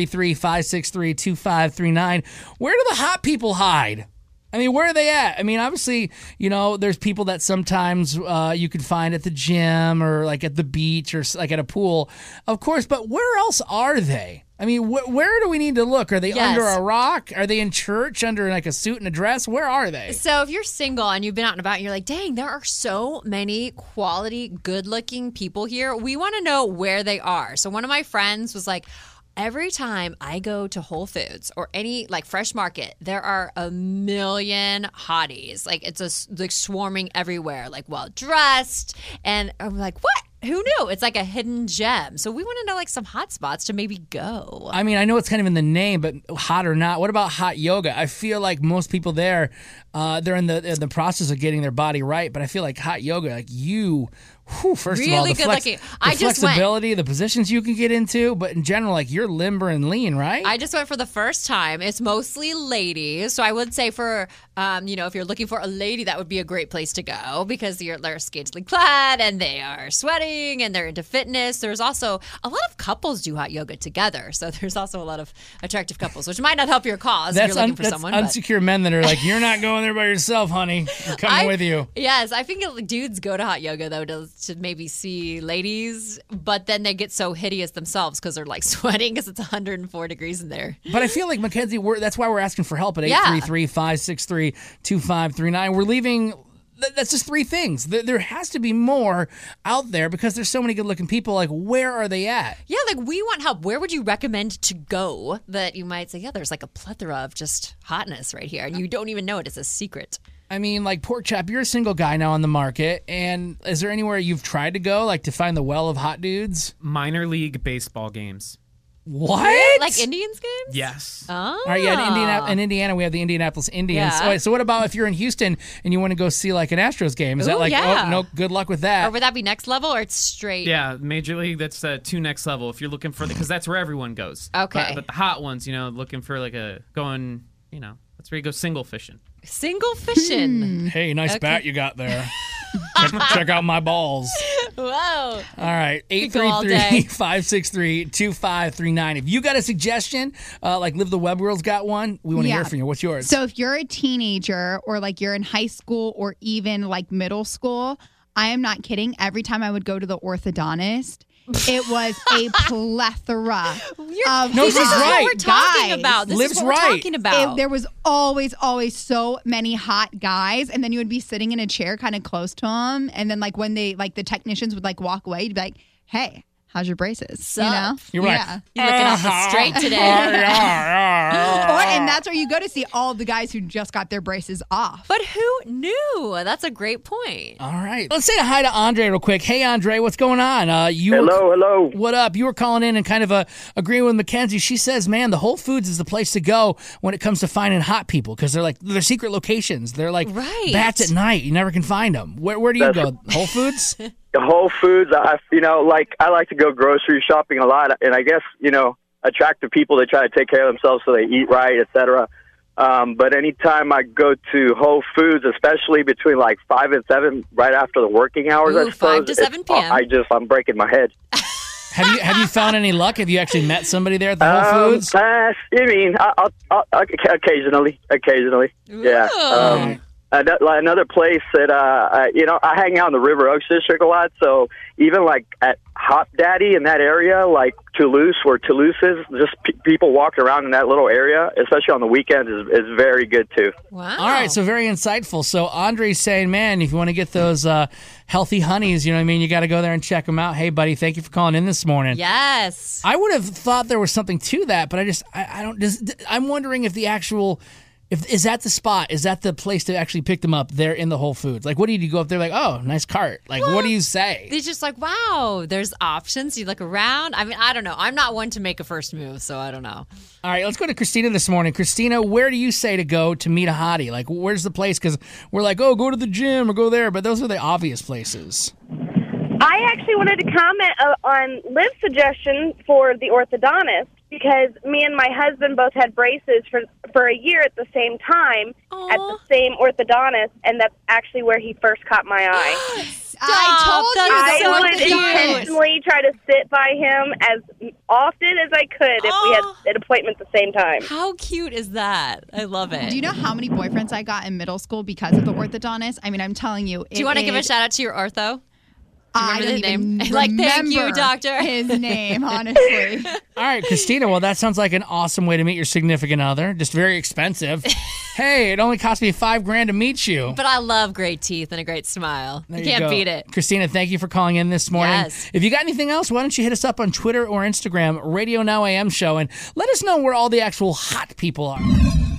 833-563-2539. Where do the hot people hide? I mean, where are they at? I mean, obviously, you know, there's people that sometimes you can find at the gym or like at the beach or like at a pool, of course, but where else are they? I mean, where do we need to look? Are they Yes. under a rock? Are they in church under like a suit and a dress? Where are they? So if you're single and you've been out and about and you're like, dang, there are so many quality, good-looking people here, we want to know where they are. So one of my friends was like, every time I go to Whole Foods or any like Fresh Market, there are a million hotties. Like it's like swarming everywhere, like well dressed. And I'm like, what? Who knew? It's like a hidden gem. So we want to know like some hot spots to maybe go. I mean, I know it's kind of in the name, but hot or not, what about hot yoga? I feel like most people there, they're in the process of getting their body right, but I feel like hot yoga, like you, first of all, Really the, good looking. the I just went. flexibility, the positions you can get into, but in general, like you're limber and lean, right? I just went for the first time. It's mostly ladies. So I would say for, if you're looking for a lady, that would be a great place to go because they're scantily clad and they are sweating and they're into fitness. There's also a lot of couples do hot yoga together. So there's also a lot of attractive couples, which might not help your cause if you're looking for that's someone. but- unsecure men that are like, you're not going there by yourself, honey. I'm coming with you. Yes, I think dudes go to hot yoga though to maybe see ladies, but then they get so hideous themselves because they're like sweating because it's 104 degrees in there. But I feel like, Mackenzie, that's why we're asking for help at Yeah. 833-563-2539. We're leaving that's just 3 things. There has to be more out there because there's so many good-looking people. Like, where are they at? Yeah, like we want help. Where would you recommend to go that you might say, yeah, there's like a plethora of just hotness right here, and you don't even know it. It's a secret. I mean, like, Pork Chop, you're a single guy now on the market, and is there anywhere you've tried to go, like, to find the well of hot dudes? Minor league baseball games. What? Like Indians games? Yes. Oh. All right, yeah, in Indiana, we have the Indianapolis Indians. Yeah. All right, so what about if you're in Houston and you want to go see, like, an Astros game? Is that Ooh, like, yeah. oh, no, good luck with that? Or would that be next level or it's straight? Yeah, Major League, that's 2 next level. If you're looking for because that's where everyone goes. Okay. But the hot ones, looking for like that's where you go single fishing. Single fishing. Hey, nice Okay. bat you got there. Check out my balls. Whoa. All right, Could go all day. 833-563-2539. If you got a suggestion, like Live the Web World's got one, we want to hear from you. What's yours? So if you're a teenager or like you're in high school or even like middle school, I am not kidding. Every time I would go to the orthodontist, it was a plethora of No, she's right. What we're talking guys. about. This Liv's is what we're right. talking about. There was always so many hot guys, and then you would be sitting in a chair kind of close to them, and then like when they the technicians would like walk away, you'd be like, "Hey, how's your braces?" Sup? You're right. Yeah. You looking off the straight today. And that's where you go to see all the guys who just got their braces off. But who knew? That's a great point. All right. Let's say hi to Andre real quick. Hey, Andre, what's going on? Hello. What up? You were calling in and kind of agreeing with Mackenzie. She says, man, the Whole Foods is the place to go when it comes to finding hot people because they're secret locations. They're like bats at night. You never can find them. Where do you go? Whole Foods? Whole Foods. I like to go grocery shopping a lot, and I guess attractive people, they try to take care of themselves so they eat right, etc. But anytime I go to Whole Foods, especially between like 5 and 7, right after the working hours, I suppose 5 to 7 p.m. I'm breaking my head. Have you found any luck? Have you actually met somebody there at the Whole Foods? I'll occasionally. Yeah. Another place that I hang out in the River Oaks district a lot, so even like at Hop Daddy in that area, like Toulouse, where Toulouse is, just people walking around in that little area, especially on the weekends, is very good too. Wow. All right, so very insightful. So Andre's saying, man, if you want to get those healthy honeys, you know what I mean, you got to go there and check them out. Hey, buddy, thank you for calling in this morning. Yes. I would have thought there was something to that, but I don't. I'm wondering if the actual. Is that the spot? Is that the place to actually pick them up there in the Whole Foods? Like, what do you go up there like, oh, nice cart? Like, what do you say? It's just like, wow, there's options. You look around. I mean, I don't know. I'm not one to make a first move, so I don't know. All right, let's go to Christina this morning. Christina, where do you say to go to meet a hottie? Like, where's the place? Because we're like, oh, go to the gym or go there, but those are the obvious places. I actually wanted to comment on Liv's suggestion for the orthodontist because me and my husband both had braces for a year at the same time at the same orthodontist, and that's actually where he first caught my eye. I would intentionally try to sit by him as often as I could if we had an appointment at the same time. How cute is that? I love it. Do you know how many boyfriends I got in middle school because of the orthodontist? I mean, I'm telling you. Do you want to give a shout out to your ortho? I don't even like, thank you, remember doctor. his name, honestly. All right, Christina, well, that sounds like an awesome way to meet your significant other. Just very expensive. Hey, it only cost me $5,000 to meet you. But I love great teeth and a great smile. There You can't go. beat it. Christina, thank you for calling in this morning. Yes. If you got anything else, why don't you hit us up on Twitter or Instagram, Radio Now AM Show, and let us know where all the actual hot people are. Oh,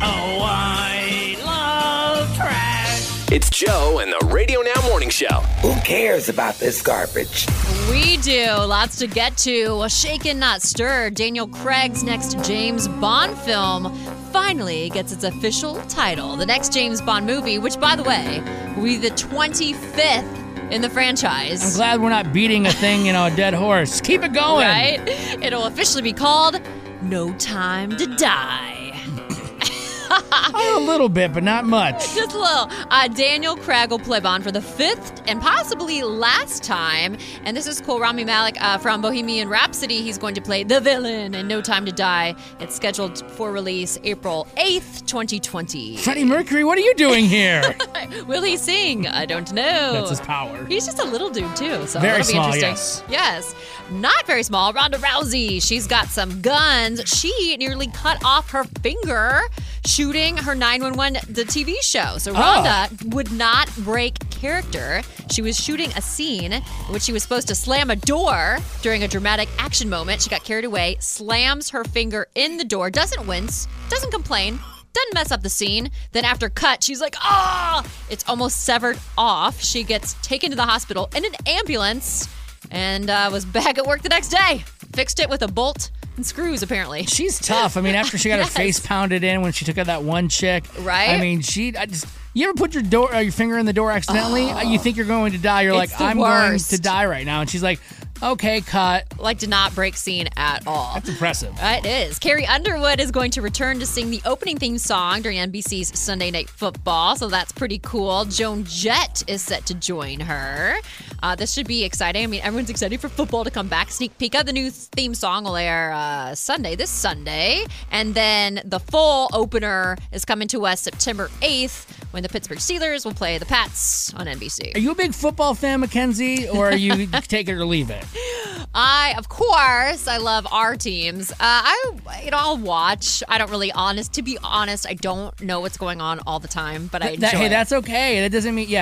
I love trash. It's Joe and the Radio Now Morning Show. Who cares about this garbage? We do. Lots to get to. Shaken, not stirred. Daniel Craig's next James Bond film finally gets its official title. The next James Bond movie, which, by the way, will be the 25th in the franchise. I'm glad we're not beating a thing, a dead horse. Keep it going. Right? It'll officially be called No Time to Die. A little bit, but not much. Just a little. Daniel Craig will play Bond for the 5th and possibly last time. And this is cool. Rami Malek from Bohemian Rhapsody. He's going to play the villain in No Time to Die. It's scheduled for release April 8th, 2020. Freddie Mercury, what are you doing here? Will he sing? I don't know. That's his power. He's just a little dude, too. So Very that'll be small, interesting. Yes. Not very small. Ronda Rousey. She's got some guns. She nearly cut off her finger shooting her 911, the TV show. So Ronda would not break character. She was shooting a scene in which she was supposed to slam a door during a dramatic action moment. She got carried away, slams her finger in the door, doesn't wince, doesn't complain, doesn't mess up the scene. Then after cut, she's like, it's almost severed off. She gets taken to the hospital in an ambulance and was back at work the next day. Fixed it with a bolt and screws, apparently. She's tough. I mean, after she got her face pounded in when she took out that one chick. Right? I mean, you ever put your finger in the door accidentally? You think you're going to die. You're It's like, the I'm worst. going to die right now. And she's like, okay, cut. Like, did not break scene at all. That's impressive. It is. Carrie Underwood is going to return to sing the opening theme song during NBC's Sunday Night Football, so that's pretty cool. Joan Jett is set to join her. This should be exciting. I mean, everyone's excited for football to come back. Sneak peek of the new theme song will air this Sunday. And then the full opener is coming to us September 8th when the Pittsburgh Steelers will play the Pats on NBC. Are you a big football fan, Mackenzie, or are you take it or leave it? Of course, I love our teams. I'll watch. I don't really to be honest, I don't know what's going on all the time, but I enjoy Hey, it. that's okay. That doesn't mean,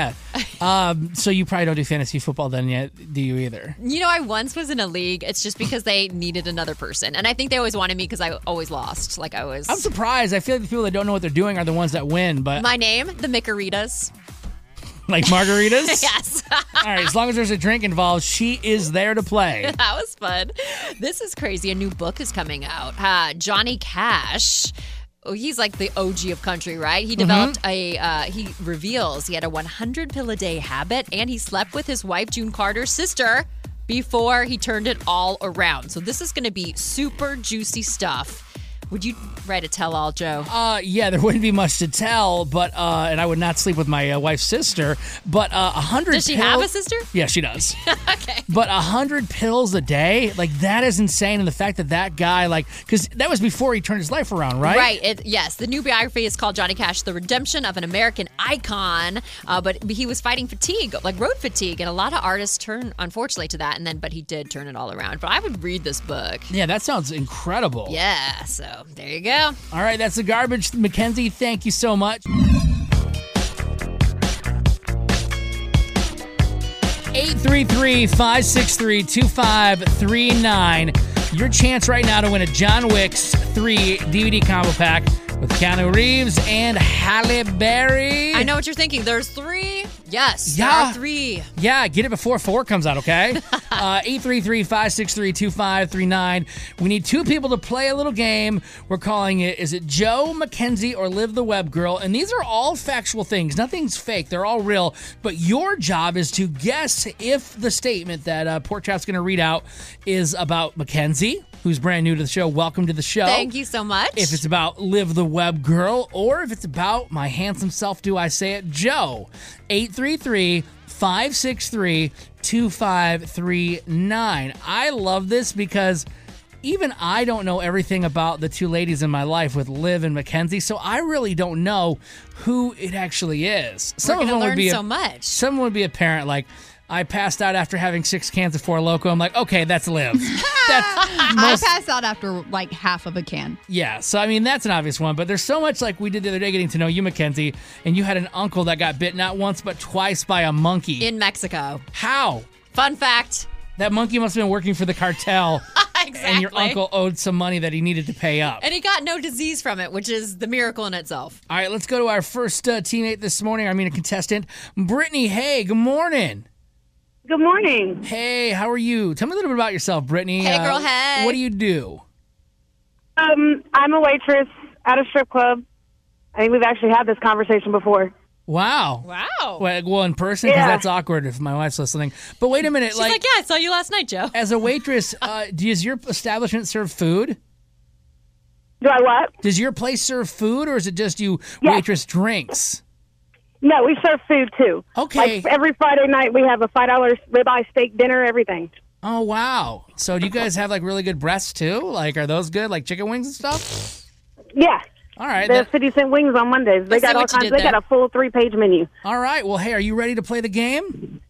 so you probably don't do fantasy football then yet, do you either? You know, I once was in a league. It's just because they needed another person. And I think they always wanted me because I always lost. I'm surprised. I feel like the people that don't know what they're doing are the ones that win, but... My name, the Micaritas. Like margaritas? Yes. All right, as long as there's a drink involved, she is there to play. That was fun. This is crazy. A new book is coming out. Johnny Cash. Oh, he's like the OG of country, right? He developed he reveals he had a 100 pill a day habit and he slept with his wife, June Carter's sister, before he turned it all around. So this is going to be super juicy stuff. Would you write a tell-all, Joe? Yeah, there wouldn't be much to tell, but and I would not sleep with my wife's sister. But 100. Does she have a sister? Yeah, she does. Okay. But 100 pills a day, like that is insane. And the fact that guy, like, because that was before he turned his life around, right? Right. Yes. The new biography is called Johnny Cash: The Redemption of an American Icon. But he was fighting fatigue, like road fatigue, and a lot of artists turn, unfortunately, to that. But he did turn it all around. But I would read this book. Yeah, that sounds incredible. Yeah. So there you go. All right, that's the garbage. Mackenzie, thank you so much. 833-563-2539. Your chance right now to win a John Wick's 3 DVD combo pack with Keanu Reeves and Halle Berry. I know what you're thinking. There's 3. Yes, Yeah. there are 3. Yeah, get it before 4 comes out, okay? 833-563-2539. We need 2 people to play a little game. We're calling it, is it Joe, Mackenzie, or Liv the Web Girl? And these are all factual things. Nothing's fake. They're all real. But your job is to guess if the statement that Pork Chop's going to read out is about Mackenzie, who's brand new to the show. Welcome to the show. Thank you so much. If it's about Liv the Web Girl, or if it's about my handsome self, do I say it, Joe. 833-563-2539. I love this because even I don't know everything about the 2 ladies in my life with Liv and Mackenzie, so I really don't know who it actually is. We're going to learn so much. Some would be apparent, like, I passed out after having 6 cans of Four Loko. I'm like, okay, that's Liv. I passed out after like half of a can. Yeah, so I mean, that's an obvious one, but there's so much like we did the other day getting to know you, Mackenzie, and you had an uncle that got bit not once but twice by a monkey. In Mexico. How? Fun fact. That monkey must have been working for the cartel. Exactly. And your uncle owed some money that he needed to pay up. And he got no disease from it, which is the miracle in itself. All right, let's go to our first teammate this morning. A contestant. Brittany, hey, good morning. Good morning. Hey, how are you? Tell me a little bit about yourself, Brittany. Hey, girl, hey. What do you do? I'm a waitress at a strip club. I think we've actually had this conversation before. Wow. Well, in person, because that's awkward if my wife's listening. But wait a minute. She's like, yeah, I saw you last night, Joe. As a waitress, does your establishment serve food? Do I what? Does your place serve food, or is it just you waitress drinks? No, we serve food, too. Okay. Like every Friday night, we have a $5 ribeye steak dinner, everything. Oh, wow. So do you guys have, like, really good breasts, too? Like, are those good? Like chicken wings and stuff? Yeah. All right. They're 50-cent wings on Mondays. They got all kinds. They got a full 3-page menu. All right. Well, hey, are you ready to play the game?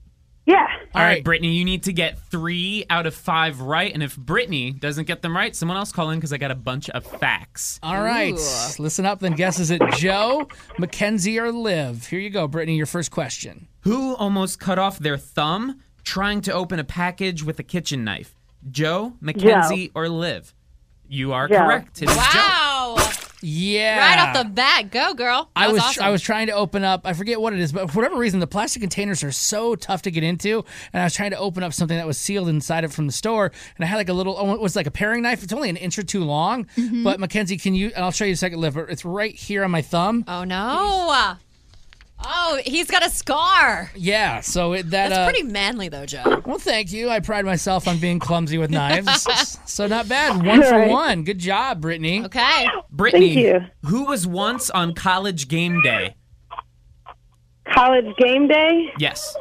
Yeah. All right, Brittany, you need to get 3 out of 5 right. And if Brittany doesn't get them right, someone else call in because I got a bunch of facts. All right. Listen up then. Guess, is it Joe, Mackenzie, or Liv? Here you go, Brittany, your first question. Who almost cut off their thumb trying to open a package with a kitchen knife? Joe, Mackenzie, or Liv? You are correct. It is Wow. Yeah. Right off the bat. Go, girl. That was awesome. I was trying to open up, I forget what it is, but for whatever reason, the plastic containers are so tough to get into, and I was trying to open up something that was sealed inside it from the store, and I had like a little, it was like a paring knife. It's only an inch or two long, but Mackenzie, can you, and I'll show you a second, Liv, it's right here on my thumb. Oh, no. Oh, he's got a scar. Yeah, so That's pretty manly, though, Joe. Well, thank you. I pride myself on being clumsy with knives. So not bad. 1 for 1. Good job, Brittany. Okay. Brittany, Thank you. who was once on College Game Day? College Game Day? Yes.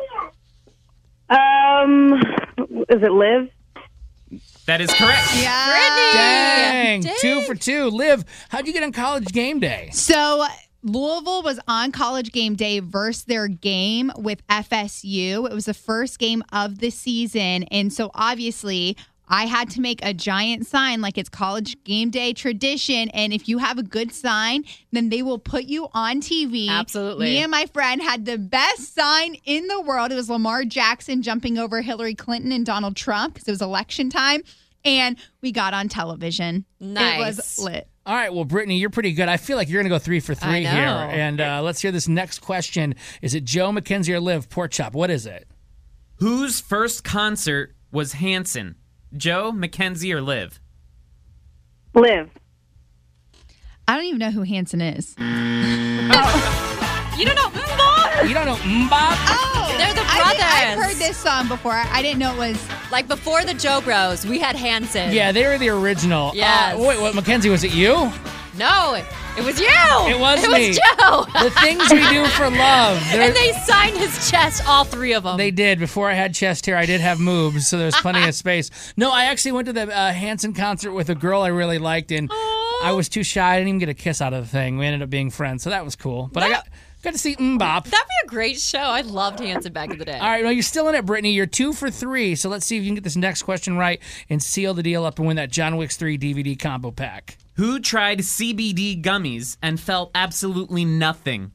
Is it Liv? That is correct. Dang. 2 for 2. Liv, how'd you get on College Game Day? So Louisville was on College Game Day versus their game with FSU. It was the first game of the season. And so obviously I had to make a giant sign like it's College Game Day tradition. And if you have a good sign, then they will put you on TV. Absolutely. Me and my friend had the best sign in the world. It was Lamar Jackson jumping over Hillary Clinton and Donald Trump because it was election time. And we got on television. Nice. It was lit. All right, well, Brittany, you're pretty good. I feel like you're going to go 3 for 3 here. And let's hear this next question. Is it Joe, Mackenzie, or Liv? Pork chop, what is it? Whose first concert was Hanson? Joe, Mackenzie, or Liv? Liv. I don't even know who Hanson is. You don't know Mbop? You don't know Mbop? Oh, they're the brothers. I've heard this song before. I didn't know it was... Like before the Joe Bros, we had Hanson. Yeah, they were the original. Yes. Wait, what, Mackenzie, was it you? No, it was you. It was me. It was Joe. The things we do for love. And they signed his chest, all 3 of them. They did. Before I had chest hair, I did have moves, so there was plenty of space. No, I actually went to the Hanson concert with a girl I really liked, and I was too shy. I didn't even get a kiss out of the thing. We ended up being friends, so that was cool. But I got to see Mbop. That'd be a great show. I loved Hanson back in the day. All right, well, you're still in it, Brittany. You're 2 for 3, so let's see if you can get this next question right and seal the deal up and win that John Wick 3 DVD combo pack. Who tried CBD gummies and felt absolutely nothing?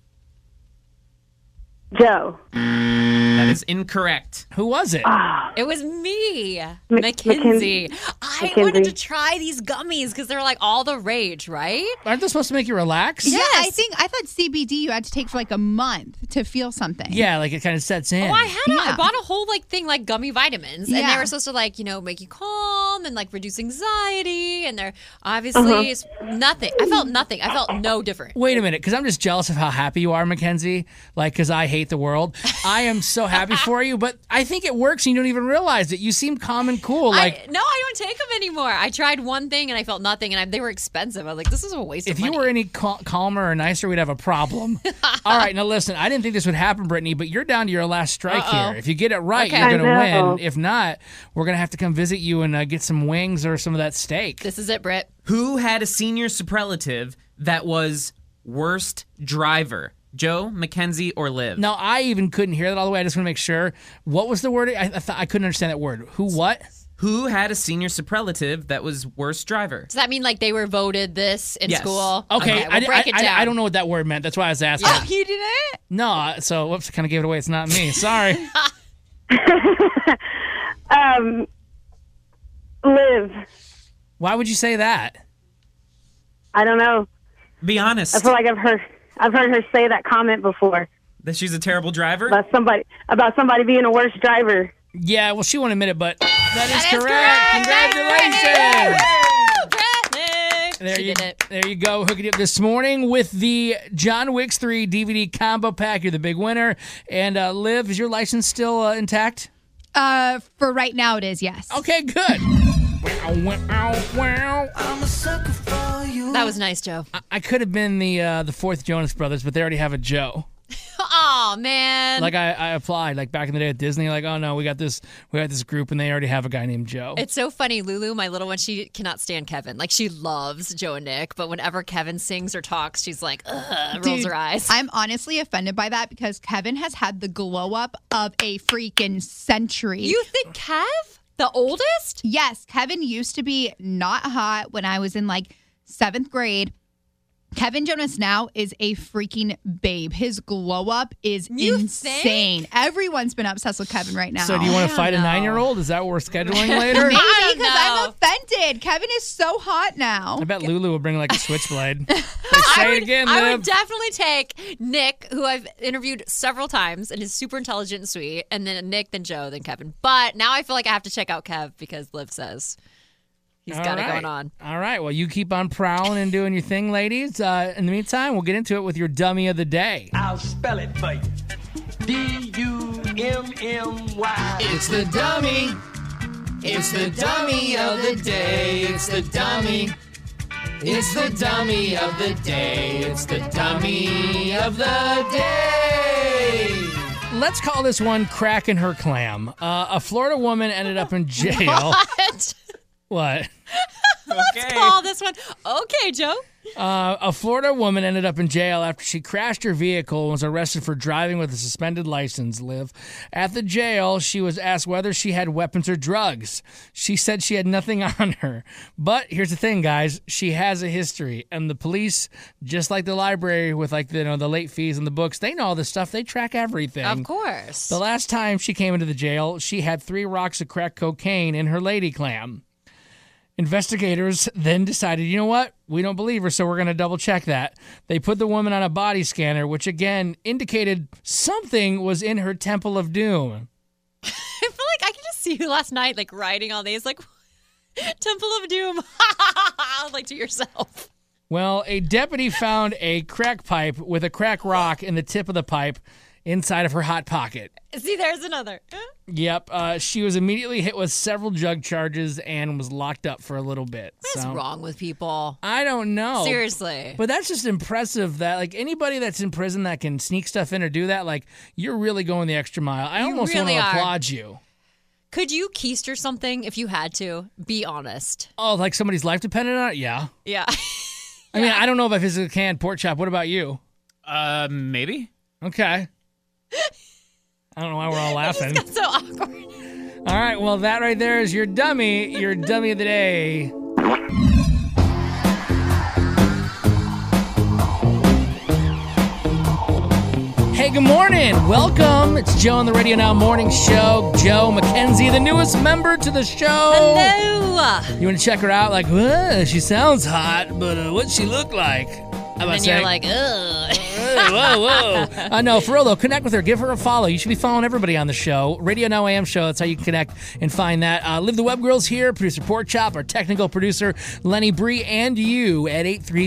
Joe. That is incorrect. Who was it? It was me, Mackenzie. I wanted to try these gummies because they're like all the rage, right? Aren't they supposed to make you relax? Yeah, I thought CBD you had to take for like a month to feel something. Yeah, like it kind of sets in. Oh, I bought a whole like thing like gummy vitamins, and they were supposed to like make you calm and like reduce anxiety, and they're obviously it's nothing. I felt nothing. I felt no different. Wait a minute, because I'm just jealous of how happy you are, Mackenzie. Like, because I hate the world. I am so happy for you, but I think it works and you don't even realize it. You seem calm and cool. Like, I don't take them anymore. I tried one thing and I felt nothing, and they were expensive. I was like, this is a waste of money. If you were any calmer or nicer, we'd have a problem. All right, now listen, I didn't think this would happen, Brittany, but you're down to your last strike here. If you get it right, you're going to win. If not, we're going to have to come visit you and get some wings or some of that steak. This is it, Britt. Who had a senior superlative that was worst driver? Joe, Mackenzie, or Liv? No, I even couldn't hear that all the way. I just want to make sure. What was the word? I couldn't understand that word. Who, what? Who had a senior superlative that was worst driver? Does that mean like they were voted this in school? Okay, we'll break it down. I don't know what that word meant. That's why I was asking. Oh, you didn't? No, so whoops, kind of gave it away. It's not me. Sorry. Liv. Why would you say that? I don't know. Be honest. I feel like I've heard her say that comment before. That she's a terrible driver? About somebody being a worse driver. Yeah, well, she won't admit it, but that is correct. Congratulations. There you go. Hooking it up this morning with the John Wick 3 DVD combo pack. You're the big winner. And Liv, is your license still intact? For right now, it is, yes. Okay, good. That was nice, Joe. I could have been the fourth Jonas Brothers, but they already have a Joe. Oh, Oh man. Like I applied like back in the day at Disney. Like, oh no, we got this group, and they already have a guy named Joe. It's so funny. Lulu, my little one, she cannot stand Kevin. Like, she loves Joe and Nick, but whenever Kevin sings or talks, she's like, ugh, rolls her eyes. I'm honestly offended by that because Kevin has had the glow up of a freaking century. You think Kev, the oldest? Yes, Kevin used to be not hot when I was in like 7th grade. Kevin Jonas now is a freaking babe. His glow up is insane. Everyone's been obsessed with Kevin right now. So do you want to fight a 9-year-old? Is that what we're scheduling later? Maybe, because I'm offended. Kevin is so hot now. I bet Lulu will bring like a switchblade. Say it again, I Liv. would definitely take Nick, who I've interviewed several times and is super intelligent and sweet, and then Nick, then Joe, then Kevin. But now I feel like I have to check out Kev because Liv says he's got it going on. All right. Well, you keep on prowling and doing your thing, ladies. In the meantime, we'll get into it with your dummy of the day. I'll spell it for you. D-U-M-M-Y. It's the dummy. It's the dummy of the day. It's the dummy. It's the dummy of the day. It's the dummy of the day. Let's call this one cracking her clam. A Florida woman ended up in jail. What? What? Let's call this one. Okay, Joe. A Florida woman ended up in jail after she crashed her vehicle and was arrested for driving with a suspended license, Liv. At the jail, she was asked whether she had weapons or drugs. She said she had nothing on her. But here's the thing, guys. She has a history. And the police, just like the library with like the late fees and the books, they know all this stuff. They track everything. Of course. The last time she came into the jail, she had 3 rocks of crack cocaine in her lady clam. Investigators then decided, you know what? We don't believe her, so we're going to double check that. They put the woman on a body scanner, which again indicated something was in her Temple of Doom. I feel like I can just see you last night, like, writing all these, like, Temple of Doom, like, to yourself. Well, a deputy found a crack pipe with a crack rock in the tip of the pipe inside of her hot pocket. See, there's another. Yep. She was immediately hit with several drug charges and was locked up for a little bit. What is wrong with people? I don't know. Seriously. But that's just impressive that, like, anybody that's in prison that can sneak stuff in or do that, like, you're really going the extra mile. I almost really want to are. applaud you. Could you keister something if you had to? Be honest. Oh, like somebody's life depended on it? Yeah. Yeah. I mean, I don't know if I physically can pork chop. What about you? Maybe. Okay. I don't know why we're all laughing. It just got so awkward. All right, well, that right there is your dummy of the day. Hey, good morning. Welcome. It's Joe on the Radio Now Morning Show. Joe McKenzie, the newest member to the show. Hello. You want to check her out? Like, she sounds hot, but what's she look like? And then you're like, ugh. Whoa. No, for real, though, connect with her. Give her a follow. You should be following everybody on the show. Radio Now AM show. That's how you can connect and find that. Live the Web Girls here. Producer Pork Chop, our technical producer, Lenny Bree, and you at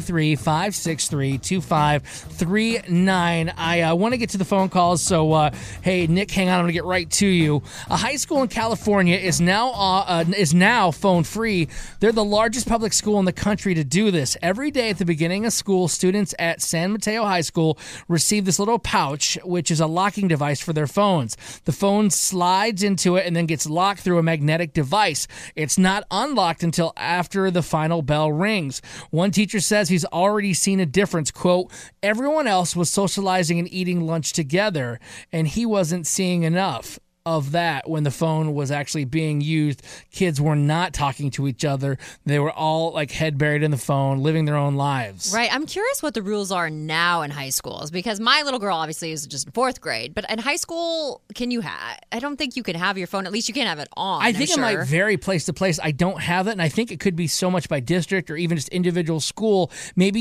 833-563-2539. I want to get to the phone calls, so, hey, Nick, hang on. I'm going to get right to you. A high school in California is now phone-free. They're the largest public school in the country to do this. Every day at the beginning of school, students at San Mateo High School receive this little pouch, which is a locking device for their phones. The phone slides into it and then gets locked through a magnetic device. It's not unlocked until after the final bell rings. One teacher says he's already seen a difference. Quote, everyone else was socializing and eating lunch together, and he wasn't seeing enough of that when the phone was actually being used. Kids were not talking to each other. They were all like head buried in the phone, living their own lives. Right. I'm curious what the rules are now in high schools, because my little girl obviously is just in 4th grade. But in high school, I don't think you can have your phone. At least you can't have it on. I think it might vary place to place. I don't have it, and I think it could be so much by district or even just individual school. Maybe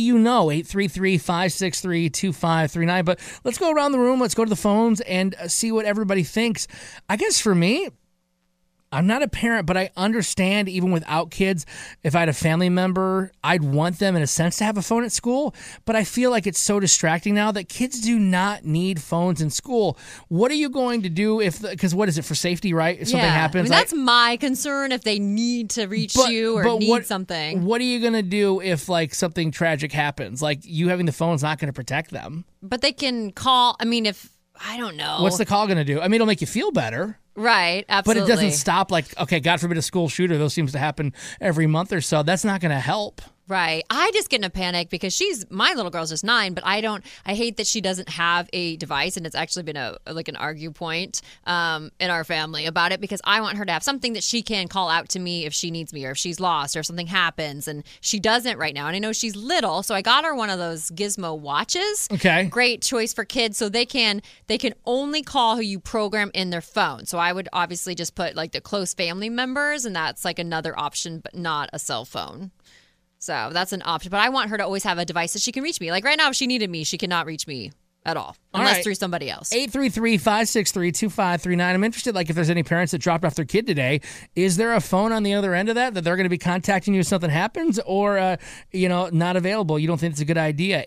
833-563-2539. But let's go around the room. Let's go to the phones and see what everybody thinks. I guess for me, I'm not a parent, but I understand even without kids, if I had a family member, I'd want them in a sense to have a phone at school. But I feel like it's so distracting now that kids do not need phones in school. What are you going to do because what is it, for safety, right? If something happens. I mean, that's my concern if they need to reach you or need something. What are you going to do if like something tragic happens? Like you having the phone is not going to protect them. But they can call, I don't know. What's the call going to do? I mean, it'll make you feel better. Right, But absolutely. it doesn't stop like, okay, God forbid a school shooter. Those seems to happen every month or so. That's not going to help. Right. I just get in a panic because my little girl's just 9, but I hate that she doesn't have a device, and it's actually been an argue point in our family about it because I want her to have something that she can call out to me if she needs me or if she's lost or if something happens, and she doesn't right now. And I know she's little, so I got her one of those Gizmo watches. Okay. Great choice for kids, so they can only call who you program in their phone. So I would obviously just put like the close family members, and that's like another option, but not a cell phone. So that's an option. But I want her to always have a device that she can reach me. Like right now, if she needed me, she cannot reach me at all unless through somebody else. 833-563-2539. I'm interested, like, if there's any parents that dropped off their kid today, is there a phone on the other end of that they're going to be contacting you if something happens, or, not available? You don't think it's a good idea?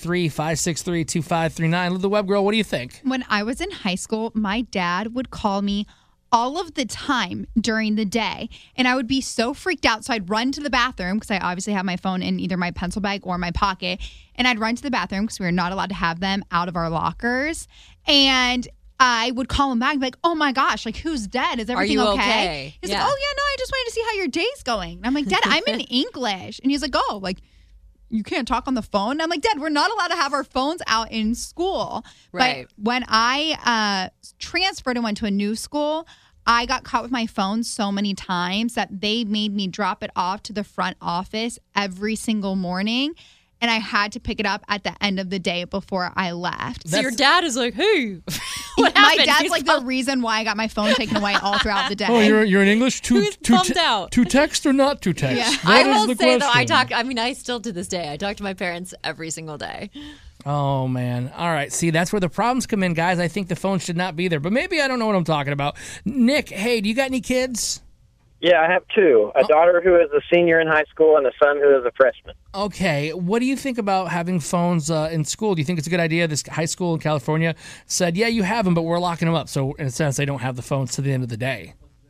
833-563-2539. The Web Girl, what do you think? When I was in high school, my dad would call me all of the time during the day, and I would be so freaked out. So I'd run to the bathroom because I obviously have my phone in either my pencil bag or my pocket, and I'd run to the bathroom because we were not allowed to have them out of our lockers. And I would call him back and be like, "Oh my gosh, like, who's dead? Is everything okay?" He's like, "Oh yeah, no, I just wanted to see how your day's going." And I'm like, "Dad, I'm in English," and he's like, "Oh, like, you can't talk on the phone?" And I'm like, "Dad, we're not allowed to have our phones out in school." Right. But when I transferred and went to a new school, I got caught with my phone so many times that they made me drop it off to the front office every single morning. And I had to pick it up at the end of the day before I left. So your dad is like, "Hey, what happened?" My dad's He's like the reason why I got my phone taken away all throughout the day. Oh, you're in English? bummed out. To text or not to text? Yeah. That I is will the say, though, question. I still to this day, I talk to my parents every single day. Oh, man. All right. See, that's where the problems come in, guys. I think the phone should not be there. But maybe I don't know what I'm talking about. Nick, hey, do you got any kids? Yeah, I have two. A daughter who is a senior in high school and a son who is a freshman. Okay. What do you think about having phones in school? Do you think it's a good idea? This high school in California said, yeah, you have them, but we're locking them up. So, in a sense, they don't have the phones to the end of the day.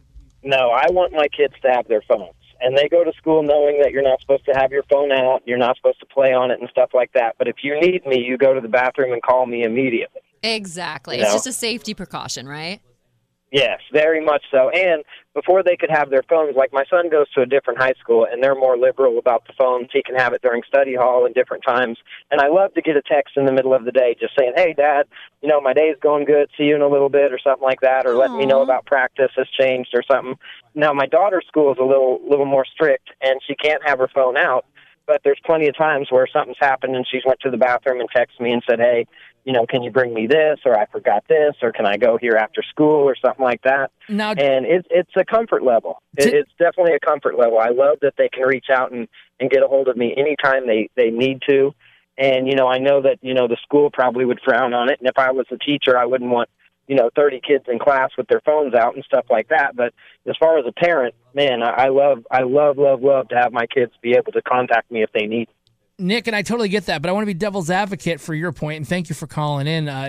No, I want my kids to have their phones. And they go to school knowing that you're not supposed to have your phone out, you're not supposed to play on it and stuff like that. But if you need me, you go to the bathroom and call me immediately. Exactly. You It's know? just a safety precaution, right? Yes, very much so. And before they could have their phones, like my son goes to a different high school, and they're more liberal about the phones. He can have it during study hall and different times. And I love to get a text in the middle of the day just saying, "Hey, Dad, my day's going good. See you in a little bit," or something like that, or letting me know about practice has changed or something. Now, my daughter's school is a little more strict, and she can't have her phone out. But there's plenty of times where something's happened, and she's went to the bathroom and texted me and said, "Hey, can you bring me this, or I forgot this, or can I go here after school," or something like that. Now, and it's a comfort level. It's definitely a comfort level. I love that they can reach out and get a hold of me anytime they need to. And, I know that, the school probably would frown on it. And if I was a teacher, I wouldn't want, 30 kids in class with their phones out and stuff like that. But as far as a parent, man, I love to have my kids be able to contact me if they need. Nick, and I totally get that, but I want to be devil's advocate for your point, and thank you for calling in at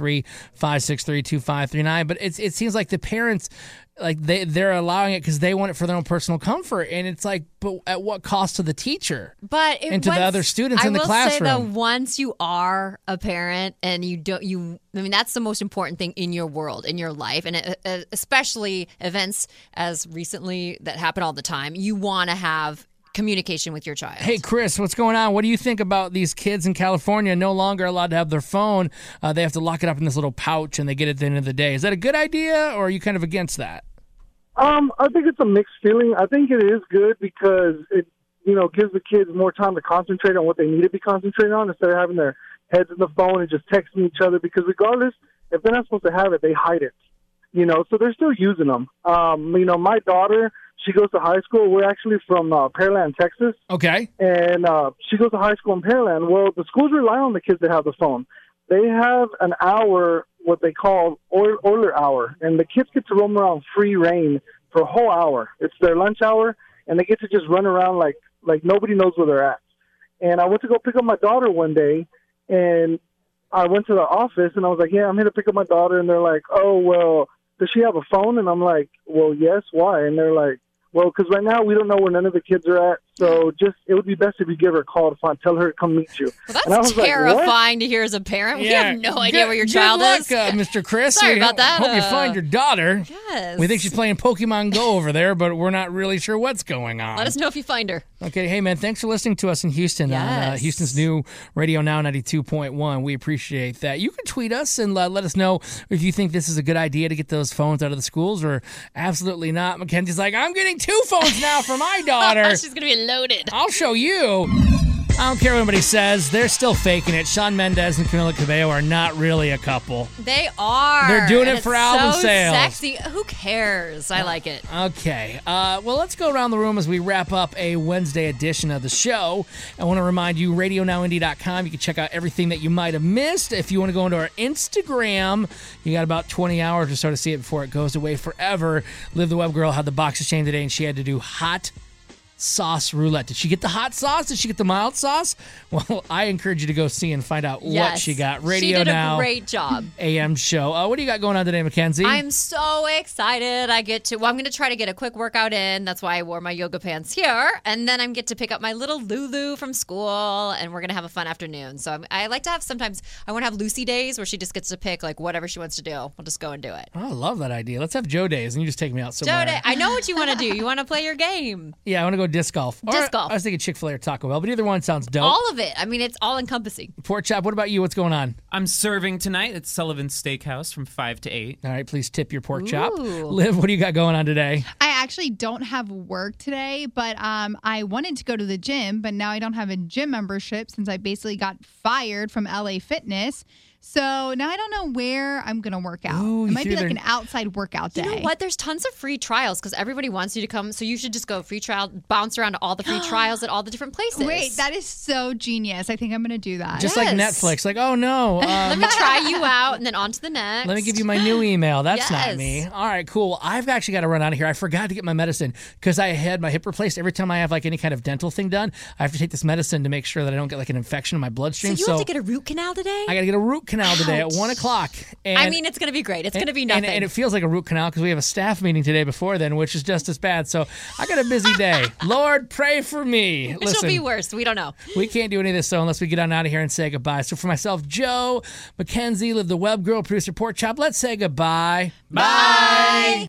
833-563-2539. But it seems like the parents, like they're allowing it because they want it for their own personal comfort, and it's like, but at what cost to the teacher? But and to the other students in the classroom. I will say that once you are a parent and that's the most important thing in your world, in your life, and especially events as recently that happen all the time. You want to have communication with your child. Hey, Chris, what's going on? What do you think about these kids in California no longer allowed to have their phone? They have to lock it up in this little pouch and they get it at the end of the day. Is that a good idea, or are you kind of against that? I think it's a mixed feeling. I think it is good because it, gives the kids more time to concentrate on what they need to be concentrating on instead of having their heads in the phone and just texting each other, because regardless, if they're not supposed to have it, they hide it. So they're still using them. My daughter, she goes to high school. We're actually from Pearland, Texas. Okay. And she goes to high school in Pearland. Well, the schools rely on the kids that have the phone. They have an hour, what they call Euler hour, and the kids get to roam around free reign for a whole hour. It's their lunch hour, and they get to just run around like nobody knows where they're at. And I went to go pick up my daughter one day, and I went to the office, and I was like, "Yeah, I'm here to pick up my daughter." And they're like, "Oh, well, does she have a phone?" And I'm like, "Well, yes, why?" And they're like, "Well, because right now we don't know where none of the kids are at, So it would be best if you give her a call to tell her to come meet you. Well, And I that's was like, terrifying to hear as a parent. We have no idea where your child good is. luck, Mr. Chris. Sorry We about that. Hope you find your daughter. Yes. We think she's playing Pokemon Go over there, but we're not really sure what's going on. Let us know if you find her. Okay, hey man, thanks for listening to us in Houston on Yes. Houston's new Radio Now 92.1. We appreciate that. You can tweet us and let us know if you think this is a good idea to get those phones out of the schools or absolutely not. Mackenzie's like, I'm getting 2 phones now for my daughter. She's going to be loaded. I'll show you. I don't care what anybody says. They're still faking it. Shawn Mendes and Camila Cabello are not really a couple. They are. They're doing And it for it's album so sales. Sexy. Who cares? I like it. Okay. Well, let's go around the room as we wrap up a Wednesday edition of the show. I want to remind you, RadioNowIndy.com. You can check out everything that you might have missed. If you want to go into our Instagram, you got about 20 hours or so to see it before it goes away forever. Liv the Web Girl had the box exchange today, and she had to do hot sauce roulette. Did she get the hot sauce? Did she get the mild sauce? Well, I encourage you to go see and find out what Yes. she got. Radio She did Now. a great job. AM show. What do you got going on today, Mackenzie? I'm so excited. I'm going to try to get a quick workout in. That's why I wore my yoga pants here. And then I'm get to pick up my little Lulu from school, and we're going to have a fun afternoon. So I like to have sometimes, I want to have Lucy days where she just gets to pick like whatever she wants to do. We'll just go and do it. Oh, I love that idea. Let's have Joe days, and you just take me out somewhere. Joe, I know what you want to do. You want to play your game. Yeah, I want to go disc golf. Disc golf. I was thinking Chick-fil-A or Taco Bell, but either one sounds dope. All of it. I mean, it's all encompassing. Pork Chop, what about you? What's going on? I'm serving tonight at Sullivan's Steakhouse from 5 to 8. All right, please tip your pork chop. Ooh. Liv, what do you got going on today? I actually don't have work today, but I wanted to go to the gym, but now I don't have a gym membership since I basically got fired from LA Fitness. So now I don't know where I'm going to work out. Ooh, it might be you like threw an outside workout day. You know what? There's tons of free trials because everybody wants you to come. So you should just go free trial, bounce around to all the free trials at all the different places. Wait, that is so genius. I think I'm going to do that. Just like Netflix. Like, oh, no. Let me try you out and then on to the next. Let me give you my new email. That's Yes. not me. All right, cool. I've actually got to run out of here. I forgot to get my medicine because I had my hip replaced. Every time I have like any kind of dental thing done, I have to take this medicine to make sure that I don't get like an infection in my bloodstream. So you have to get a root canal today? I got to get a root canal today at Ouch. 1 o'clock. And, I mean, it's going to be great. It's going to be nothing. And it feels like a root canal because we have a staff meeting today before then, which is just as bad. So I got a busy day. Lord, pray for me. Which will be worse. We don't know. We can't do any of this so unless we get on out of here and say goodbye. So for myself, Joe, Mackenzie, Liv the Web Girl, producer Pork Chop, let's say goodbye. Bye.